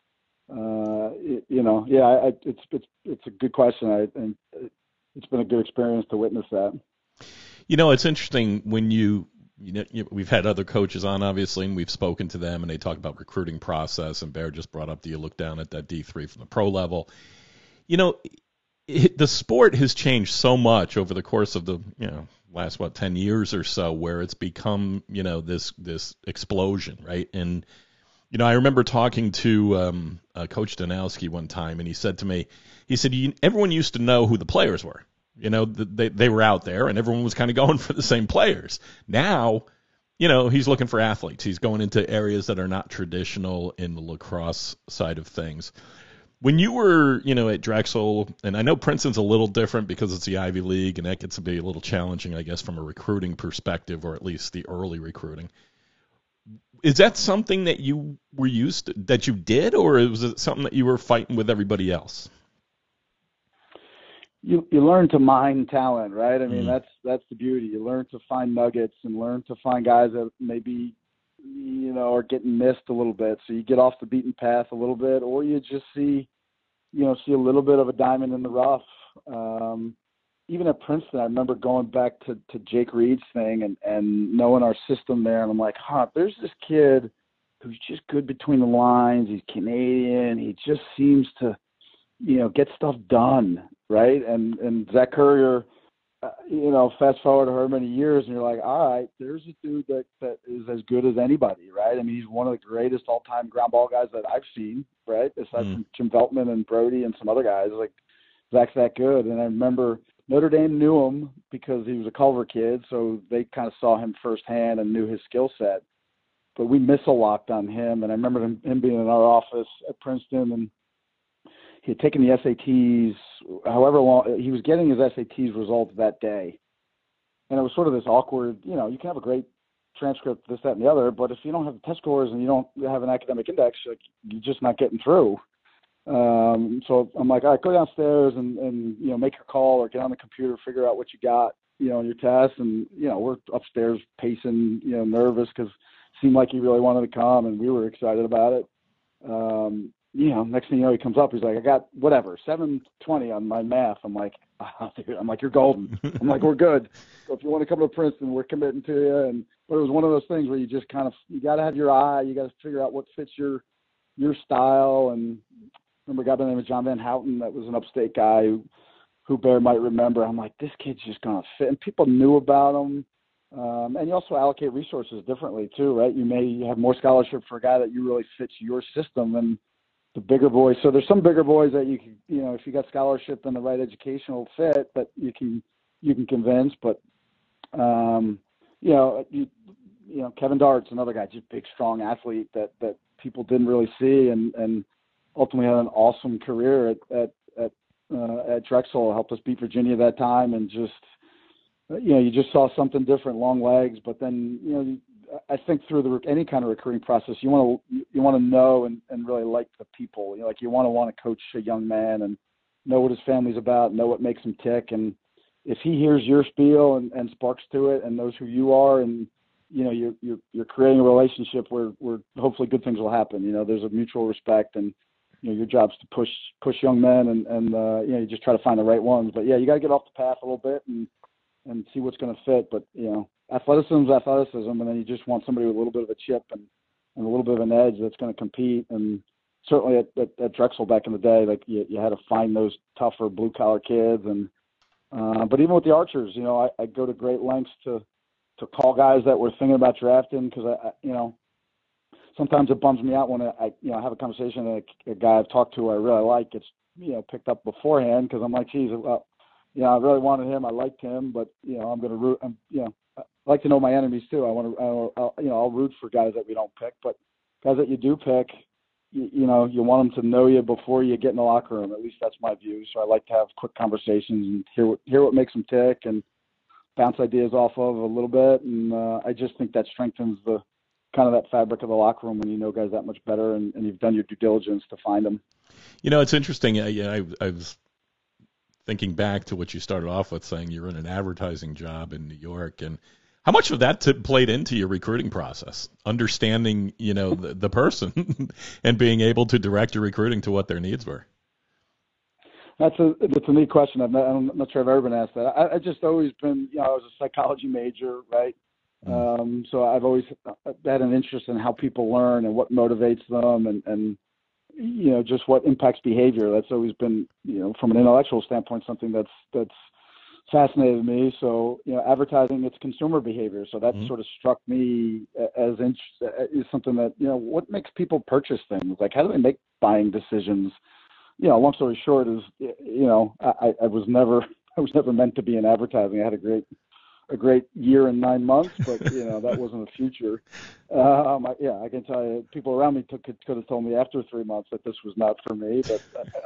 it's a good question. And it's been a good experience to witness that. It's interesting when we've had other coaches on, obviously, and we've spoken to them, and they talk about recruiting process. And Bear just brought up that you look down at that D3 from the pro level. The sport has changed so much over the course of the last 10 years or so, where it's become this explosion, right? And I remember talking to Coach Danowski one time, and he said to me, everyone used to know who the players were. They were out there, and everyone was kind of going for the same players. Now, he's looking for athletes. He's going into areas that are not traditional in the lacrosse side of things. When you were, at Drexel, and I know Princeton's a little different because it's the Ivy League, and that gets to be a little challenging, I guess, from a recruiting perspective, or at least the early recruiting. Is that something that you were that you did, or was it something that you were fighting with everybody else? You learn to mine talent, right? I mean, that's the beauty. You learn to find nuggets and learn to find guys that maybe are getting missed a little bit. So you get off the beaten path a little bit, or you just see a little bit of a diamond in the rough. Even at Princeton, I remember going back to Jake Reed's thing and knowing our system there. And I'm like, there's this kid who's just good between the lines. He's Canadian. He just seems to, get stuff done, right? And Zach Currier, fast forward however many years, and you're like, all right, there's a dude that is as good as anybody, right? I mean, he's one of the greatest all-time ground ball guys that I've seen, right? Aside from Jim Veltman and Brody and some other guys, like Zach's that good. And I remember Notre Dame knew him because he was a Culver kid, so they kind of saw him firsthand and knew his skill set. But we missile-locked on him, and I remember him being in our office at Princeton, and he had taken the SATs, however long, he was getting his SATs results that day. And it was sort of this awkward, you can have a great transcript, this, that, and the other, but if you don't have the test scores and you don't have an academic index, like, you're just not getting through. So I'm like, all right, go downstairs and make your call or get on the computer, figure out what you got, on your test. And, we're upstairs pacing, nervous because it seemed like he really wanted to come and we were excited about it. Next thing you know, he comes up, he's like, I got whatever, 720 on my math. I'm like, you're golden. I'm like, we're good. So if you want to come to Princeton, we're committing to you. But it was one of those things where you just kind of, you got to have your eye, you got to figure out what fits your style. And I remember a guy by the name of John Van Houten that was an upstate guy who Bear might remember. I'm like, this kid's just going to fit. And people knew about him. And you also allocate resources differently too, right? You may have more scholarship for a guy that you really fits your system than the bigger boys. So there's some bigger boys that you can, if you got scholarship and the right educational fit, that you can you can convince. But Kevin Dart's another guy, just big, strong athlete that people didn't really see, and ultimately had an awesome career at Drexel. Helped us beat Virginia that time, and just you just saw something different, long legs. But then I think through any kind of recruiting process, you want to know and really like the people. You want to coach a young man and know what his family's about, know what makes him tick, and if he hears your spiel and sparks to it and knows who you are, and you're creating a relationship where hopefully good things will happen. There's a mutual respect, and your job's to push young men, and you just try to find the right ones. But you got to get off the path a little bit and see what's going to fit. But athleticism is athleticism, and then you just want somebody with a little bit of a chip and a little bit of an edge that's going to compete. And certainly at Drexel back in the day, like you had to find those tougher blue collar kids. And but even with the Archers, I go to great lengths to call guys that we're thinking about drafting, because I sometimes it bums me out when I have a conversation and a guy I've talked to I really like gets picked up beforehand, because I'm like, geez, well, I really wanted him, I liked him, but I'm going to root. I like to know my enemies too. I'll root for guys that we don't pick, but guys that you do pick, you want them to know you before you get in the locker room. At least that's my view. So I like to have quick conversations and hear what makes them tick and bounce ideas off of a little bit. And I just think that strengthens the kind of that fabric of the locker room when you know guys that much better and you've done your due diligence to find them. It's interesting. I was thinking back to what you started off with, saying you were in an advertising job in New York, and how much of that played into your recruiting process, understanding, the person and being able to direct your recruiting to what their needs were? That's a neat question. I'm not sure I've ever been asked that. I just always been, I was a psychology major, right? So I've always had an interest in how people learn and what motivates them, and just what impacts behavior. That's always been, from an intellectual standpoint, something that's fascinated me. So, advertising, it's consumer behavior. So that sort of struck me as something that, what makes people purchase things? Like, how do they make buying decisions? Long story short is, I was never meant to be in advertising. I had a great year and 9 months, but that wasn't the future. I can tell you, people around me could have told me after 3 months that this was not for me. But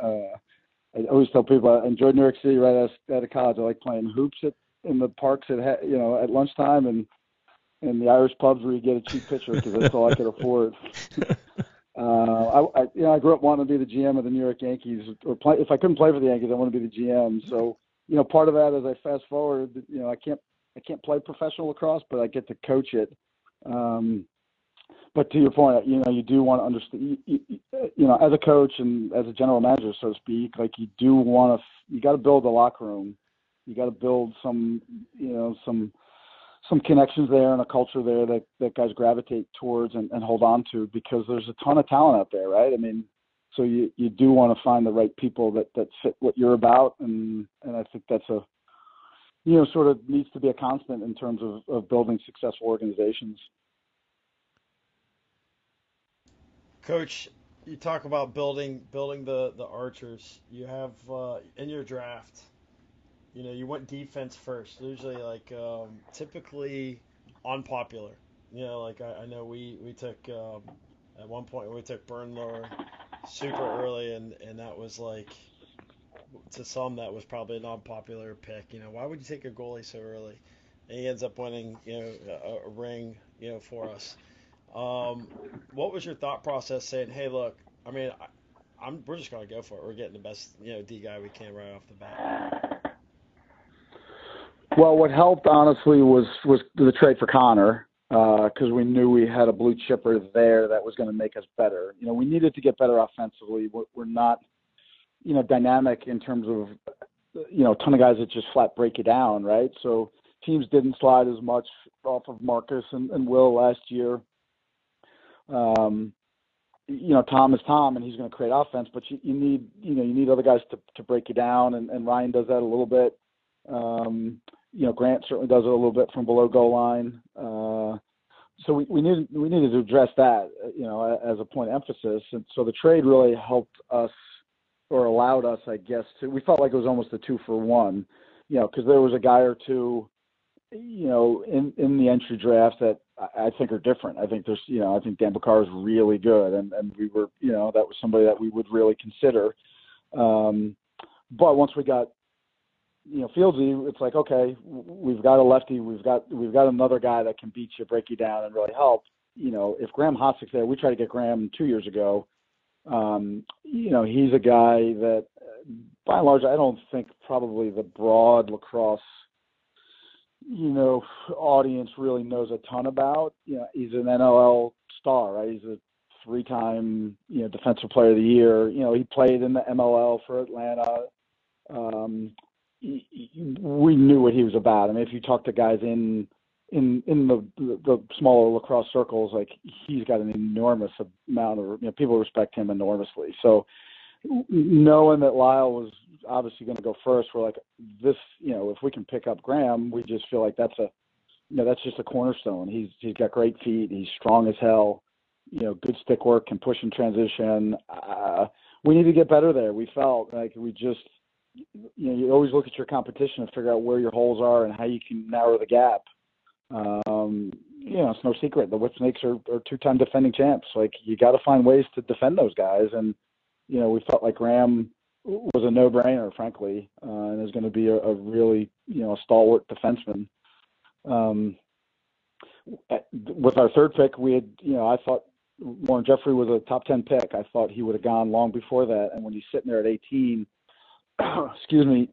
I always tell people I enjoyed New York City right out of college. I like playing hoops in the parks at lunchtime and in the Irish pubs where you get a cheap pitcher, because that's all I could afford. I grew up wanting to be the GM of the New York Yankees, or if I couldn't play for the Yankees, I wanted to be the GM. So, part of that, as I fast forward, I can't play professional lacrosse, but I get to coach it. But to your point, you do want to understand, as a coach and as a general manager, so to speak, like you got to build a locker room. You got to build some connections there and a culture there that guys gravitate towards and hold on to, because there's a ton of talent out there, right? I mean, so you do want to find the right people that fit what you're about. And I think that's sort of needs to be a constant in terms of building successful organizations. Coach, you talk about building the Archers. You have in your draft, you went defense first. Usually, typically unpopular. I know we took at one point we took Bernlohr super early, and that was to some that was probably an unpopular pick. Why would you take a goalie so early? And he ends up winning a ring for us. What was your thought process saying, hey, look, I mean, we're just going to go for it. We're getting the best, D guy we can right off the bat. Well, what helped, honestly, was the trade for Connor, because we knew we had a blue chipper there that was going to make us better. We needed to get better offensively. We're not, dynamic in terms of, a ton of guys that just flat break you down, right? So teams didn't slide as much off of Marcus and Will last year. Tom is Tom, and he's going to create offense, but you need other guys to break you down, and Ryan does that a little bit. Grant certainly does it a little bit from below goal line. So we needed to address that, as a point of emphasis. And so the trade really helped us, or allowed us, I guess, we felt like it was almost a 2-for-1. because there was a guy or two, in the entry draft that I think are different. I think I think Dan Bakar is really good, and we were, that was somebody that we would really consider. But once we got, Fieldsy, it's like, okay, we've got a lefty, we've got another guy that can beat you, break you down, and really help. If Graham Hossick's there, we tried to get Graham 2 years ago. He's a guy that, by and large, I don't think probably the broad lacrosse, audience really knows a ton about. He's an NLL star, right? He's a 3-time, defensive player of the year. He played in the MLL for Atlanta. We knew what he was about. I mean, if you talk to guys in the smaller lacrosse circles, like, he's got an enormous amount of, people respect him enormously. So knowing that Lyle was obviously going to go first, we're like, this, if we can pick up Graham, we just feel like that's just a cornerstone. He's got great feet. He's strong as hell, good stick work, can push in transition. We need to get better there. We felt like we just, you always look at your competition and figure out where your holes are and how you can narrow the gap. It's no secret. The Whipsnakes are 2-time defending champs. Like, you got to find ways to defend those guys. And, we felt like Graham was a no-brainer, frankly, and is going to be a really, stalwart defenseman. With our third pick, we had, I thought Warren Jeffrey was a top 10 pick. I thought he would have gone long before that. And when he's sitting there at 18, excuse me,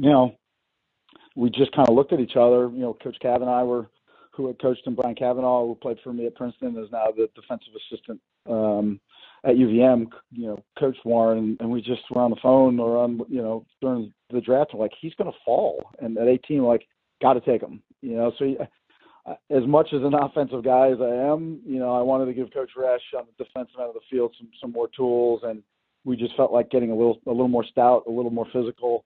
we just kind of looked at each other. Coach Cav and I who had coached him, Brian Cavanaugh, who played for me at Princeton, is now the defensive assistant at UVM, coached Warren, and we just were on the phone or on, during the draft, we're like, he's going to fall. And at 18, we're like, got to take him. So as much as an offensive guy as I am, I wanted to give Coach Resch on the defensive end of the field some more tools, and we just felt like getting a little more stout, a little more physical.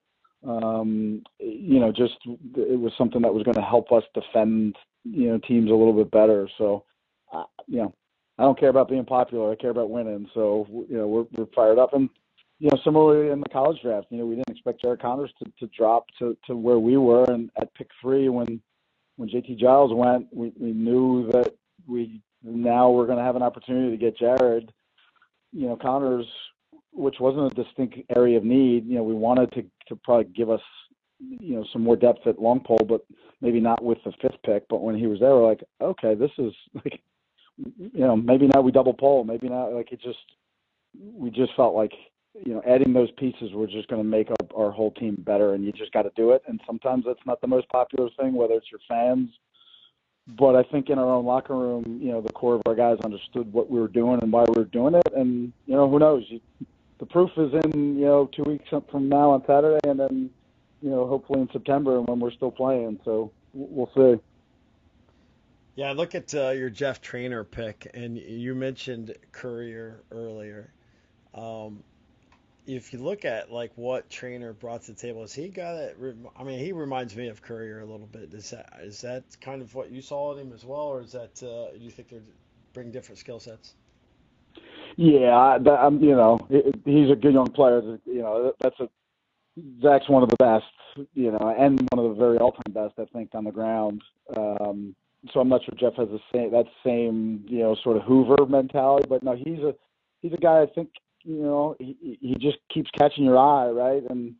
Just it was something that was going to help us defend, teams a little bit better. So, I don't care about being popular. I care about winning. So, we're fired up. And, similarly in the college draft, we didn't expect Jared Connors to drop to where we were. And at pick 3, when JT Giles went, we knew that now we're going to have an opportunity to get Jared. Connors, which wasn't a distinct area of need. We wanted to probably give us, some more depth at long pole, but maybe not with the 5th pick. But when he was there, we're like, okay, this is like, maybe now we double pole, maybe not. Like, we just felt like, adding those pieces were just going to make our whole team better, and you just got to do it. And sometimes that's not the most popular thing, whether it's your fans. But I think in our own locker room, the core of our guys understood what we were doing and why we were doing it. And, who knows? The proof is in, 2 weeks from now on Saturday, and then, hopefully in September when we're still playing. So we'll see. Yeah, I look at your Jeff Trainer pick, and you mentioned Courier earlier. If you look at like what Trainer brought to the table, is he got it? I mean, he reminds me of Courier a little bit. Is that kind of what you saw in him as well, or is that do you think they bring different skill sets? Yeah, he's a good young player. Zach's one of the best, and one of the very all-time best, I think, on the ground. So I'm not sure Jeff has that same sort of Hoover mentality, but no, he's a guy I think he just keeps catching your eye, right? And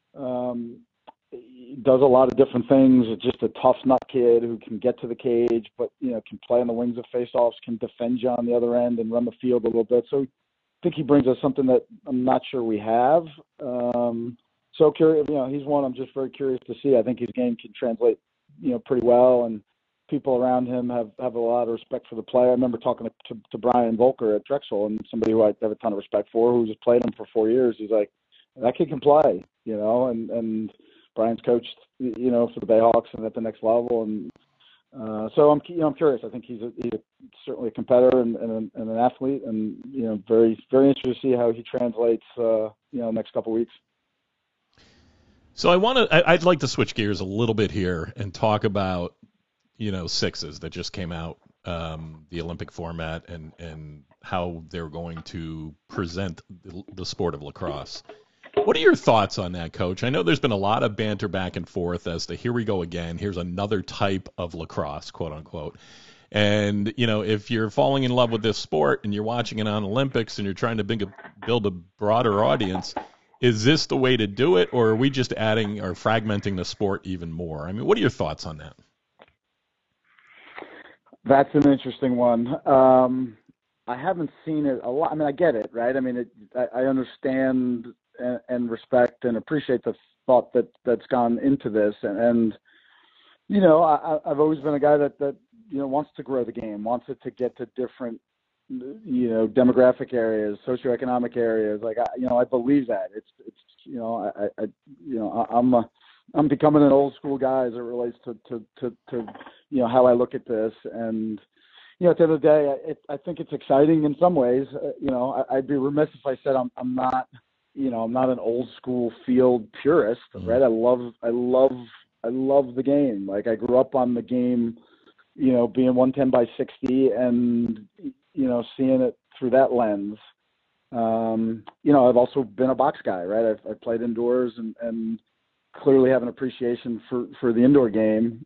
he does a lot of different things. It's just a tough nut kid who can get to the cage, but can play on the wings of faceoffs, can defend you on the other end and run the field a little bit. So I think he brings us something that I'm not sure we have. So curious, he's one I'm just very curious to see. I think his game can translate, pretty well, and people around him have a lot of respect for the player. I remember talking to Brian Volker at Drexel, and somebody who I have a ton of respect for, who just played him for 4 years. He's like, that kid can play, and Brian's coached, for the Bayhawks and at the next level. And so I'm curious. I think he's certainly a competitor and an athlete, and very, very interested to see how he translates, next couple of weeks. So I'd like to switch gears a little bit here and talk about, sixes that just came out, the Olympic format, and how they're going to present the sport of lacrosse. What are your thoughts on that, Coach? I know there's been a lot of banter back and forth as to here we go again. Here's another type of lacrosse, quote unquote. And, if you're falling in love with this sport and you're watching it on Olympics and you're trying to build a broader audience, is this the way to do it, or are we just adding or fragmenting the sport even more? I mean, what are your thoughts on that? That's an interesting one. I haven't seen it a lot. I mean, I get it, right? I mean, I understand and respect and appreciate the thought that's gone into this. And I've always been a guy that wants to grow the game, wants it to get to different, demographic areas, socioeconomic areas. Like, I believe that. I'm becoming an old school guy as it relates to how I look at this. And, at the end of the day, I think it's exciting in some ways. I'd be remiss if I said I'm not an old school field purist, right? I love the game. Like, I grew up on the game, being 110 by 60 and, seeing it through that lens. I've also been a box guy, right? I've played indoors and clearly have an appreciation for the indoor game.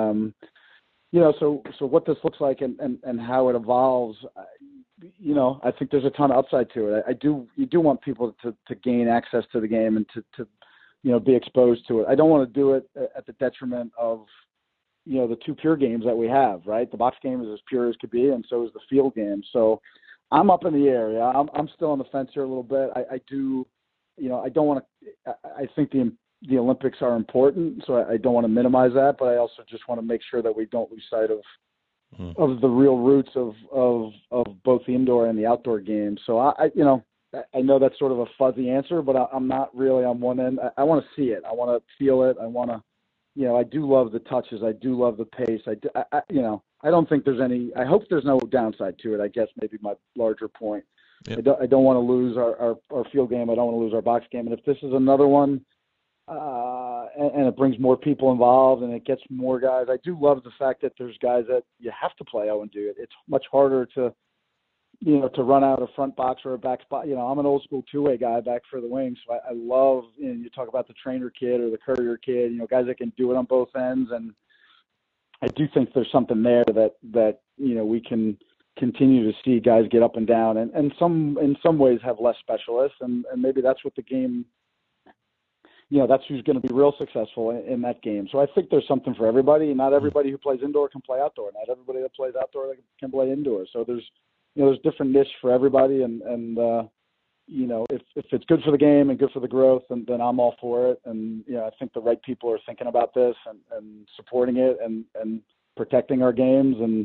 So what this looks like and how it evolves, I think there's a ton of upside to it. You do want people to gain access to the game and to be exposed to it. I don't want to do it at the detriment of, the two pure games that we have, right? The box game is as pure as could be, and so is the field game. So I'm up in the air. Yeah, I'm still on the fence here a little bit. I don't want to. I think the Olympics are important, so I don't want to minimize that, but I also just want to make sure that we don't lose sight of the real roots of both the indoor and the outdoor game. So I know that's sort of a fuzzy answer, but I'm not really on one end. I want to see it. I want to feel it. I want to. I do love the touches. I do love the pace. I don't think there's any. I hope there's no downside to it. I guess maybe my larger point. Yep. I don't want to lose our field game. I don't want to lose our box game. And if this is another one, and it brings more people involved and it gets more guys, I do love the fact that there's guys that you have to play out and do it. It's much harder to run out a front box or a back spot. I'm an old school two-way guy back for the wings. So I love, you talk about the trainer kid or the courier kid, guys that can do it on both ends. And I do think there's something there that we can continue to see guys get up and down and in some ways have less specialists. And maybe that's what the game, that's who's going to be real successful in that game. So I think there's something for everybody. Not everybody who plays indoor can play outdoor. Not everybody that plays outdoor can play indoor. So there's different niche for everybody, and if it's good for the game and good for the growth, then I'm all for it. And I think the right people are thinking about this and supporting it and protecting our games. And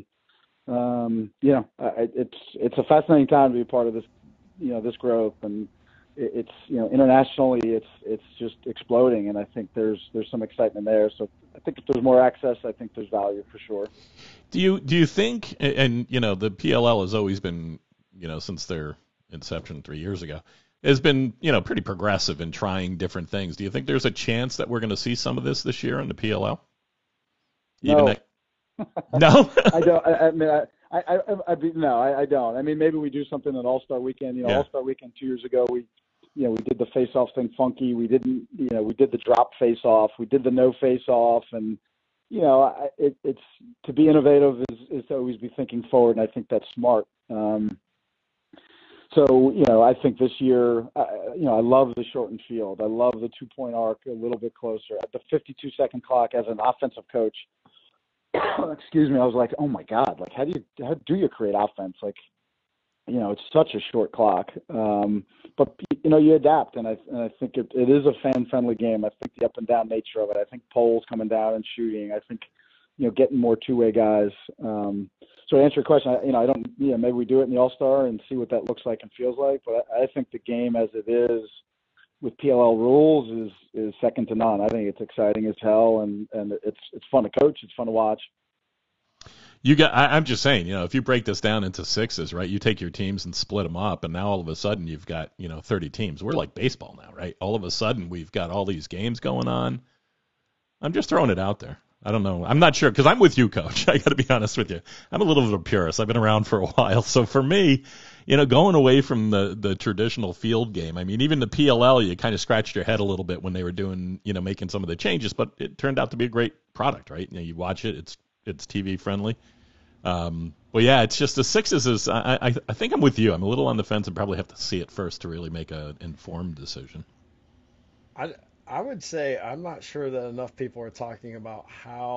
it's a fascinating time to be a part of this, this growth. And it's internationally, it's just exploding, and I think there's some excitement there. So I think if there's more access, I think there's value for sure. Do you think, and the PLL has always been, since their inception 3 years ago, has been pretty progressive in trying different things. Do you think there's a chance that we're going to see some of this year in the PLL? No. No? I don't. No, I don't. I mean, maybe we do something at All-Star Weekend. All-Star Weekend 2 years ago, we did the face-off thing funky. We didn't, we did the drop face-off. We did the no face-off. And, it's to be innovative is to always be thinking forward, and I think that's smart. So, I think this year, I love the shortened field. I love the 2-point arc a little bit closer. At the 52-second clock as an offensive coach, excuse me, I was like, oh my God, like how do you create offense? Like, it's such a short clock. But you adapt, and I think it is a fan-friendly game. I think the up and down nature of it. I think poles coming down and shooting. I think getting more two-way guys. So to answer your question, I don't. Maybe we do it in the All-Star and see what that looks like and feels like. But I think the game as it is with PLL rules is second to none. I think it's exciting as hell, and it's fun to coach. It's fun to watch. I'm just saying, if you break this down into sixes, right, you take your teams and split them up, and now all of a sudden you've got, 30 teams. We're like baseball now, right? All of a sudden we've got all these games going on. I'm just throwing it out there. I don't know. I'm not sure, because I'm with you, Coach. I got to be honest with you. I'm a little bit of a purist. I've been around for a while. So for me, going away from the traditional field game. I mean, even the PLL, you kind of scratched your head a little bit when they were doing, making some of the changes, but it turned out to be a great product, right? You watch it, it's TV friendly. But yeah, it's just the Sixes is. I think I'm with you. I'm a little on the fence and probably have to see it first to really make an informed decision. I would say I'm not sure that enough people are talking about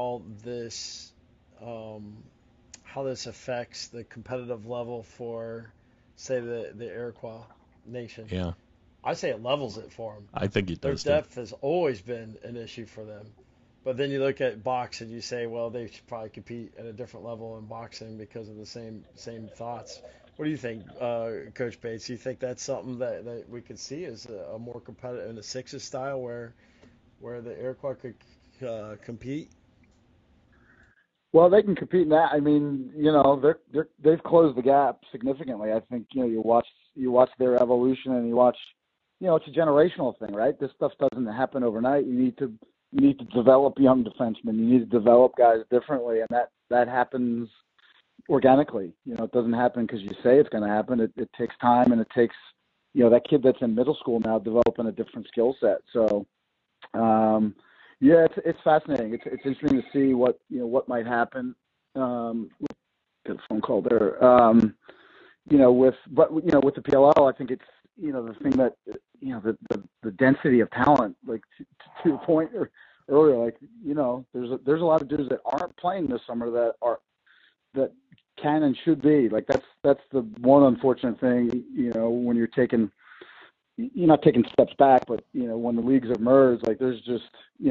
how this affects the competitive level for, say, the Iroquois Nation. Yeah, I say it levels it for them. I think it does. Their depth has always been an issue for them. But then you look at box and you say, well, they should probably compete at a different level in boxing because of the same thoughts. What do you think, Coach Bates? Do you think that's something that we could see as a more competitive in a Sixes style where the Iroquois could compete? Well, they can compete in that. I mean, they've closed the gap significantly. I think you watch their evolution and you watch, it's a generational thing, right? This stuff doesn't happen overnight. You need to develop young defensemen. You need to develop guys differently, and that happens organically. It doesn't happen because you say it's going to happen. It takes time, and it takes that kid that's in middle school now developing a different skill set. So. Yeah, it's fascinating. It's interesting to see what might happen. Get a phone call there. With the PLL, I think it's the thing that the density of talent, like to your point earlier, like there's a lot of dudes that aren't playing this summer that can and should be. Like that's the one unfortunate thing. When you're not taking steps back, but when the leagues have merged, like there's just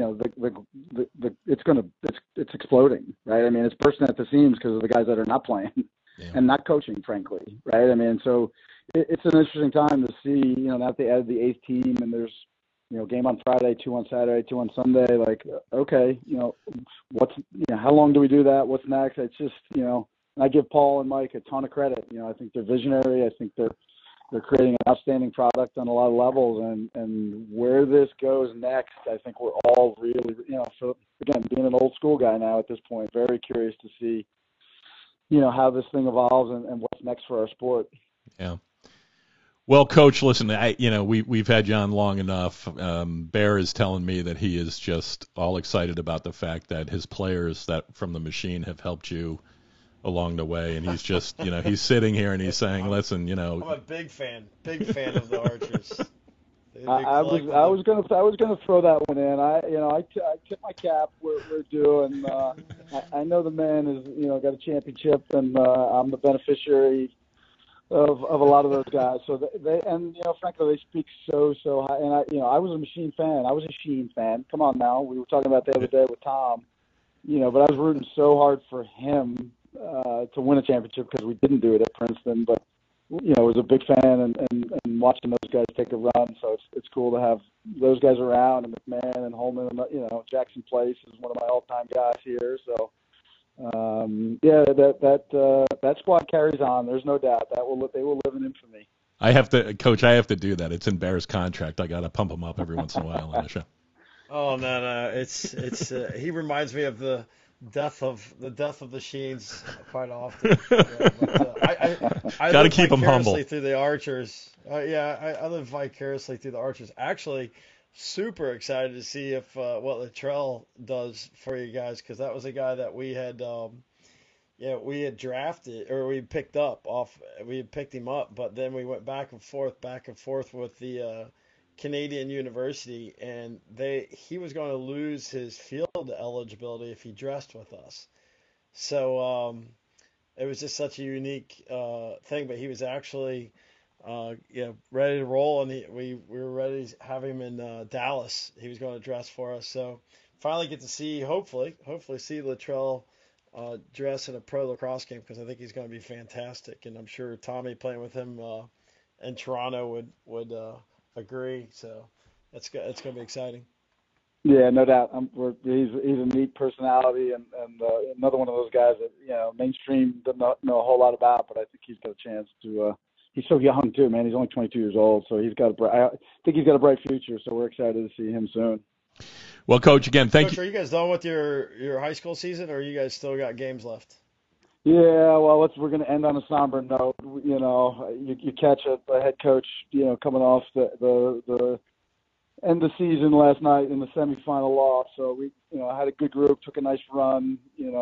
it's exploding, right? I mean, it's bursting at the seams because of the guys that are not playing and not coaching, frankly, right? I mean, so it's an interesting time to see, now that they added the 8th team and there's game on Friday, 2 on Saturday, 2 on Sunday. Like, okay, how long do we do that? What's next? It's just and I give Paul and Mike a ton of credit. I think they're visionary. I think they're creating an outstanding product on a lot of levels, and where this goes next, I think we're all really, so again, being an old school guy now at this point, very curious to see, how this thing evolves and what's next for our sport. Yeah. Well, Coach, listen, we've had you on long enough. Bear is telling me that he is just all excited about the fact that his players that from the machine have helped you along the way, and he's just he's sitting here and he's saying, listen, I'm a big fan of the Archers. I was gonna throw that one in. I tip my cap. We're due, and I know the man has got a championship, and I'm the beneficiary of a lot of those guys. So they frankly they speak so high. And I was a Machine fan. I was a Sheen fan. Come on now, we were talking about the other day with Tom. But I was rooting so hard for him to win a championship because we didn't do it at Princeton. But I was a big fan and watching those guys take a run. So it's cool to have those guys around, and McMahon and Holman, and Jackson Place is one of my all-time guys here. So that squad carries on. There's no doubt they will live in infamy. Coach, I have to do that. It's in Bear's contract. I got to pump him up every once in a while on the show. Oh no, it's he reminds me of the death of the Sheens quite often. I got to keep them humble through the Archers. I live vicariously through the Archers. Actually, super excited to see if what Latrell does for you guys, because that was a guy that we had drafted, or we picked up off. We had picked him up, but then we went back and forth with the Canadian University, and he was going to lose his field eligibility if he dressed with us. So it was just such a unique thing, but he was actually ready to roll, and we were ready to have him in Dallas. He was going to dress for us. So finally get to see, hopefully see Latrell dress in a pro lacrosse game, because I think he's going to be fantastic, and I'm sure Tommy playing with him in Toronto would agree. So it's going to be exciting. Yeah, no doubt. He's a neat personality, and another one of those guys that mainstream doesn't know a whole lot about, but I think he's got a chance to. He's so young too, man. He's only 22 years old, so I think he's got a bright future. So we're excited to see him soon. Well, Coach, again, thank you. Are you guys done with your high school season, or you guys still got games left? Yeah, well, we're going to end on a somber note. You catch a head coach, coming off the end of the season last night in the semifinal loss. So we, had a good group, took a nice run,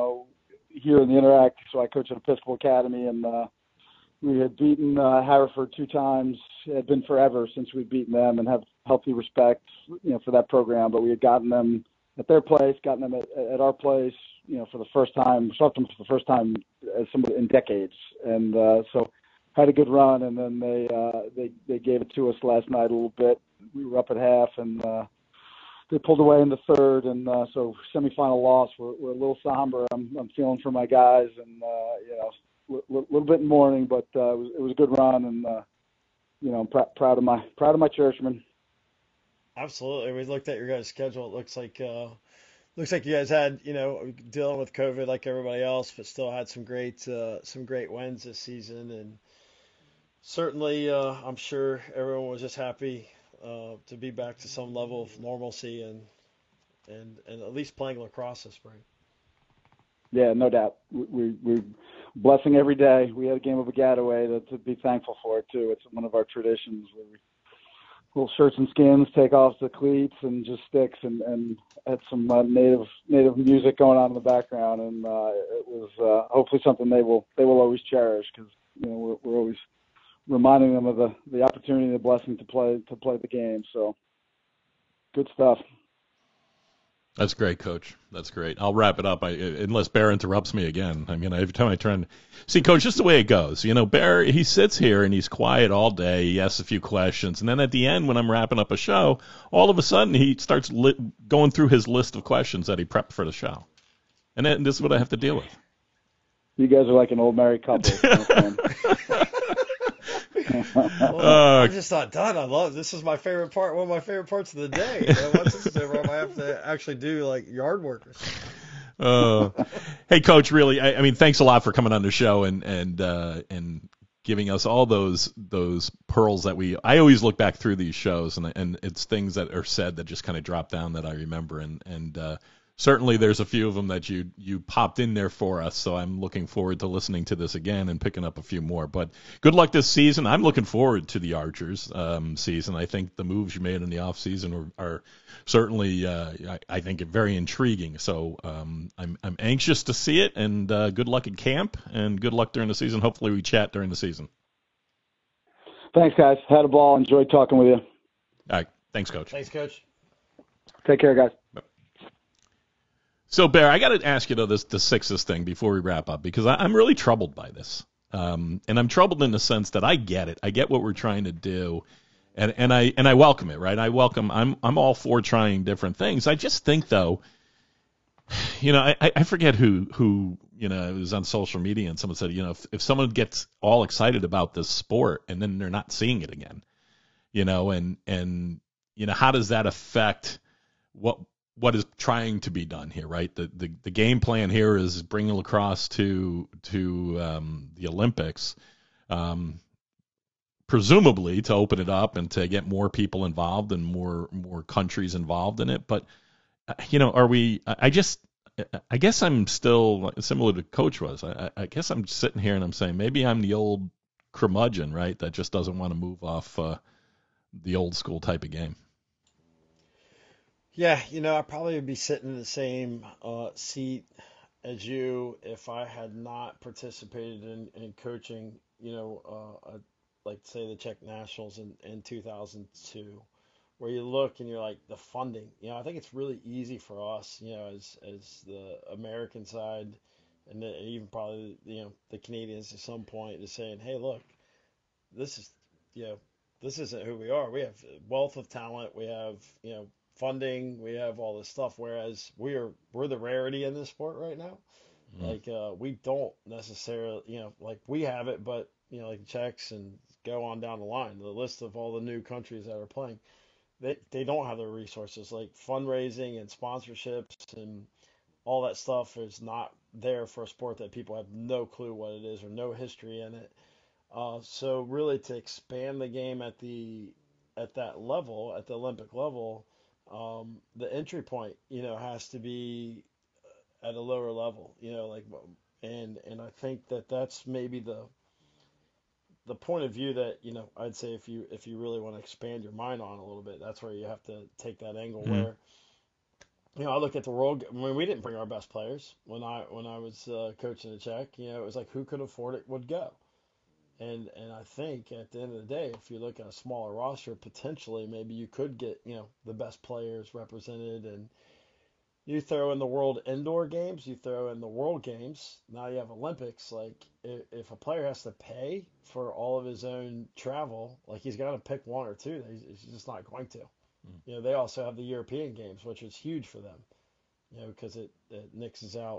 here in the Interact. So I coach at Episcopal Academy, and we had beaten Hereford 2 times. It had been forever since we'd beaten them, and have healthy respect, for that program. But we had gotten them at their place, gotten them at our place, for the first time, swept them for the first time as somebody in decades. And so had a good run, and then they gave it to us last night a little bit. We were up at half, and they pulled away in the third, and so semifinal loss. We're a little somber. I'm feeling for my guys, and a little bit in mourning, but it was a good run, and I'm proud of my churchmen. Absolutely. We looked at your guys' schedule. It looks like you guys had, dealing with COVID like everybody else, but still had some great wins this season. And certainly, I'm sure everyone was just happy to be back to some level of normalcy and at least playing lacrosse this spring. Yeah, no doubt. We're blessing every day. We had a game of Piscataway to be thankful for it too. It's one of our traditions where we little shirts and skins, take off the cleats and just sticks, and had some native music going on in the background, and it was hopefully something they will always cherish, because we're always reminding them of the opportunity and the blessing to play the game. So good stuff. That's great, Coach. That's great. I'll wrap it up. Unless Bear interrupts me again. I mean, every time I turn, see, Coach, just the way it goes. Bear, he sits here and he's quiet all day. He asks a few questions, and then at the end, when I'm wrapping up a show, all of a sudden he starts going through his list of questions that he prepped for the show, and then this is what I have to deal with. You guys are like an old married couple. Well, I'm just not done. I love this. Is my favorite part. One of my favorite parts of the day. Once this is over, I might have to actually do like yard work or something. Hey, Coach, really, I mean, thanks a lot for coming on the show and giving us all those pearls that I always look back through these shows, and it's things that are said that just kind of drop down that I remember, and certainly there's a few of them that you popped in there for us, so I'm looking forward to listening to this again and picking up a few more. But good luck this season. I'm looking forward to the Archers season. I think the moves you made in the off season are certainly, I think, very intriguing. So I'm anxious to see it, and good luck at camp, and good luck during the season. Hopefully we chat during the season. Thanks, guys. Had a ball. Enjoyed talking with you. All right. Thanks, Coach. Thanks, Coach. Take care, guys. Bye. So, Bear, I got to ask you, though, the Sixes thing before we wrap up, because I'm really troubled by this. And I'm troubled in the sense that I get it. I get what we're trying to do, and I welcome it, right? I'm all for trying different things. I just think, though, I forget who it was on social media, and someone said, if someone gets all excited about this sport and then they're not seeing it again, and how does that affect what is trying to be done here, right? The game plan here is bringing lacrosse to the Olympics, presumably to open it up and to get more people involved and more countries involved in it. But are we? I guess I'm still similar to Coach was. I guess I'm sitting here and I'm saying maybe I'm the old curmudgeon, right? That just doesn't want to move off the old school type of game. Yeah, I probably would be sitting in the same seat as you if I had not participated in coaching, like say the Czech Nationals in 2002, where you look and you're like the funding. I think it's really easy for us, as the American side, and even probably the Canadians at some point, is saying, hey, look, this is this isn't who we are. We have wealth of talent. We have funding, we have all this stuff, whereas we're the rarity in this sport right now. Like we don't necessarily, like we have it, but like Czechs and go on down the line, the list of all the new countries that are playing, they don't have the resources like fundraising and sponsorships and all that stuff is not there for a sport that people have no clue what it is or no history in it. So really to expand the game at that level, at the Olympic level, the entry point, has to be at a lower level, and I think that that's maybe the point of view that, I'd say if you really want to expand your mind on a little bit, that's where you have to take that angle where, I look at the world. I mean, we didn't bring our best players when I was coaching the Czech. It was like who could afford it would go. And I think at the end of the day, if you look at a smaller roster, potentially maybe you could get, the best players represented, and you throw in the World Indoor Games, you throw in the World Games, now you have Olympics. Like, if a player has to pay for all of his own travel, like, he's got to pick one or two. He's just not going to. They also have the European Games, which is huge for them, because it nixes out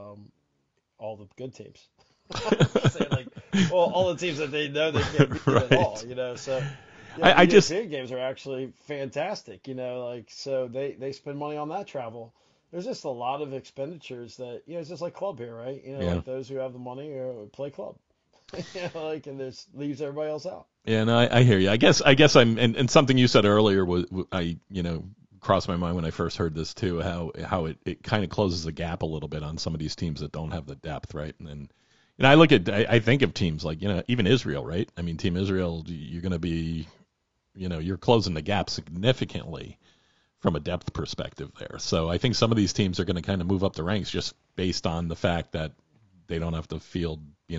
all the good teams. Saying, like, well, all the teams that they know they can't beat Right. at all, so I the just European games are actually fantastic, like, so they spend money on that travel. There's just a lot of expenditures that, it's just like club here, right? Like those who have the money play club, like, and this leaves everybody else out. Yeah, no, I hear you. I guess I'm, and something you said earlier was, crossed my mind when I first heard this too, how it kind of closes the gap a little bit on some of these teams that don't have the depth, right? And I think of teams like, even Israel, right? I mean, Team Israel, you're going to be, you're closing the gap significantly from a depth perspective there. So I think some of these teams are going to kind of move up the ranks just based on the fact that they don't have to field,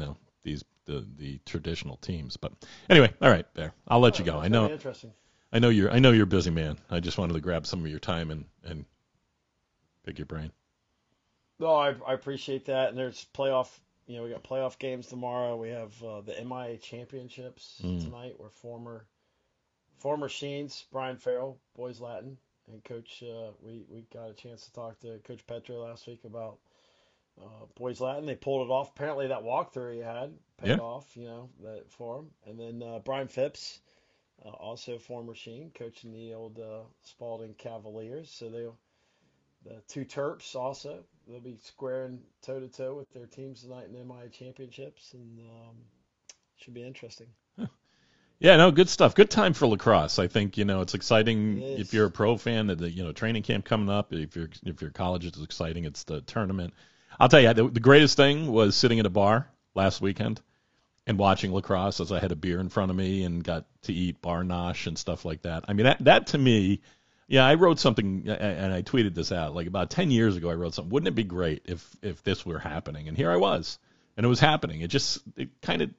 the traditional teams. But anyway, all right, there. I'll let you go. I know. Interesting. I know you're a busy man. I just wanted to grab some of your time and pick your brain. No, I appreciate that. And there's playoff. We got playoff games tomorrow. We have the MIA Championships tonight, where former Sheens, Brian Farrell, Boys Latin, and Coach. We got a chance to talk to Coach Petro last week about Boys Latin. They pulled it off. Apparently, that walkthrough he had paid off. That for him. And then Brian Phipps, also former Sheen, coaching the old Spalding Cavaliers. So the two Terps also. They'll be squaring toe-to-toe with their teams tonight in the MIA Championships, and should be interesting. Yeah, no, good stuff. Good time for lacrosse. I think, it's exciting It is. if you're a pro fan, that training camp coming up. If you're college, it's exciting. It's the tournament. I'll tell you, the greatest thing was sitting at a bar last weekend and watching lacrosse as I had a beer in front of me and got to eat bar nosh and stuff like that. I mean, that to me, yeah, I wrote something, and I tweeted this out, like about 10 years ago. I wrote something. Wouldn't it be great if this were happening? And here I was, and it was happening. It kind of,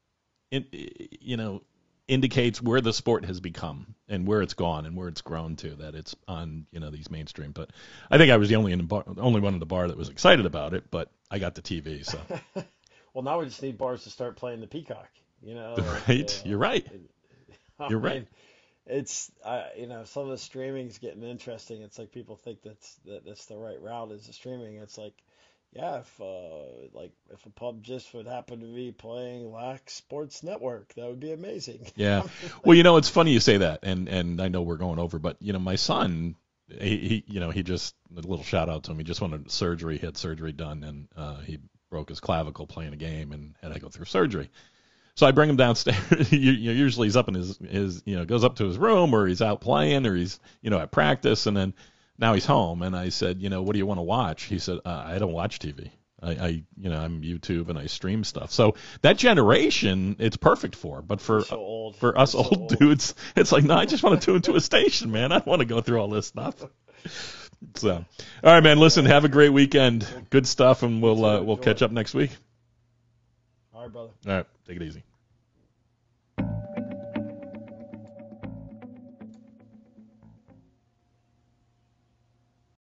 indicates where the sport has become and where it's gone and where it's grown to. That it's on, these mainstream. But I think I was the only one in the bar that was excited about it. But I got the TV, so. Well, now we just need bars to start playing the Peacock. Right. You're right. You're right. It's some of the streaming's getting interesting. It's like people think that's the right route is the streaming. It's like, yeah, if a pub just would happen to be playing Lax Sports Network, that would be amazing. Yeah. Well, it's funny you say that, and I know we're going over, but my son, he just, a little shout out to him. He just wanted surgery. He had surgery done, and he broke his clavicle playing a game and had to go through surgery. So I bring him downstairs. Usually he's up in his goes up to his room, or he's out playing, or he's at practice, and then now he's home. And I said, what do you want to watch? He said, I don't watch TV. I'm YouTube and I stream stuff. So that generation, it's perfect for. But for us old dudes, it's like, no, I just want to tune to a station, man. I don't want to go through all this stuff. So, all right, man. Listen, have a great weekend. Good stuff, and we'll catch up next week. All right, brother. All right, take it easy.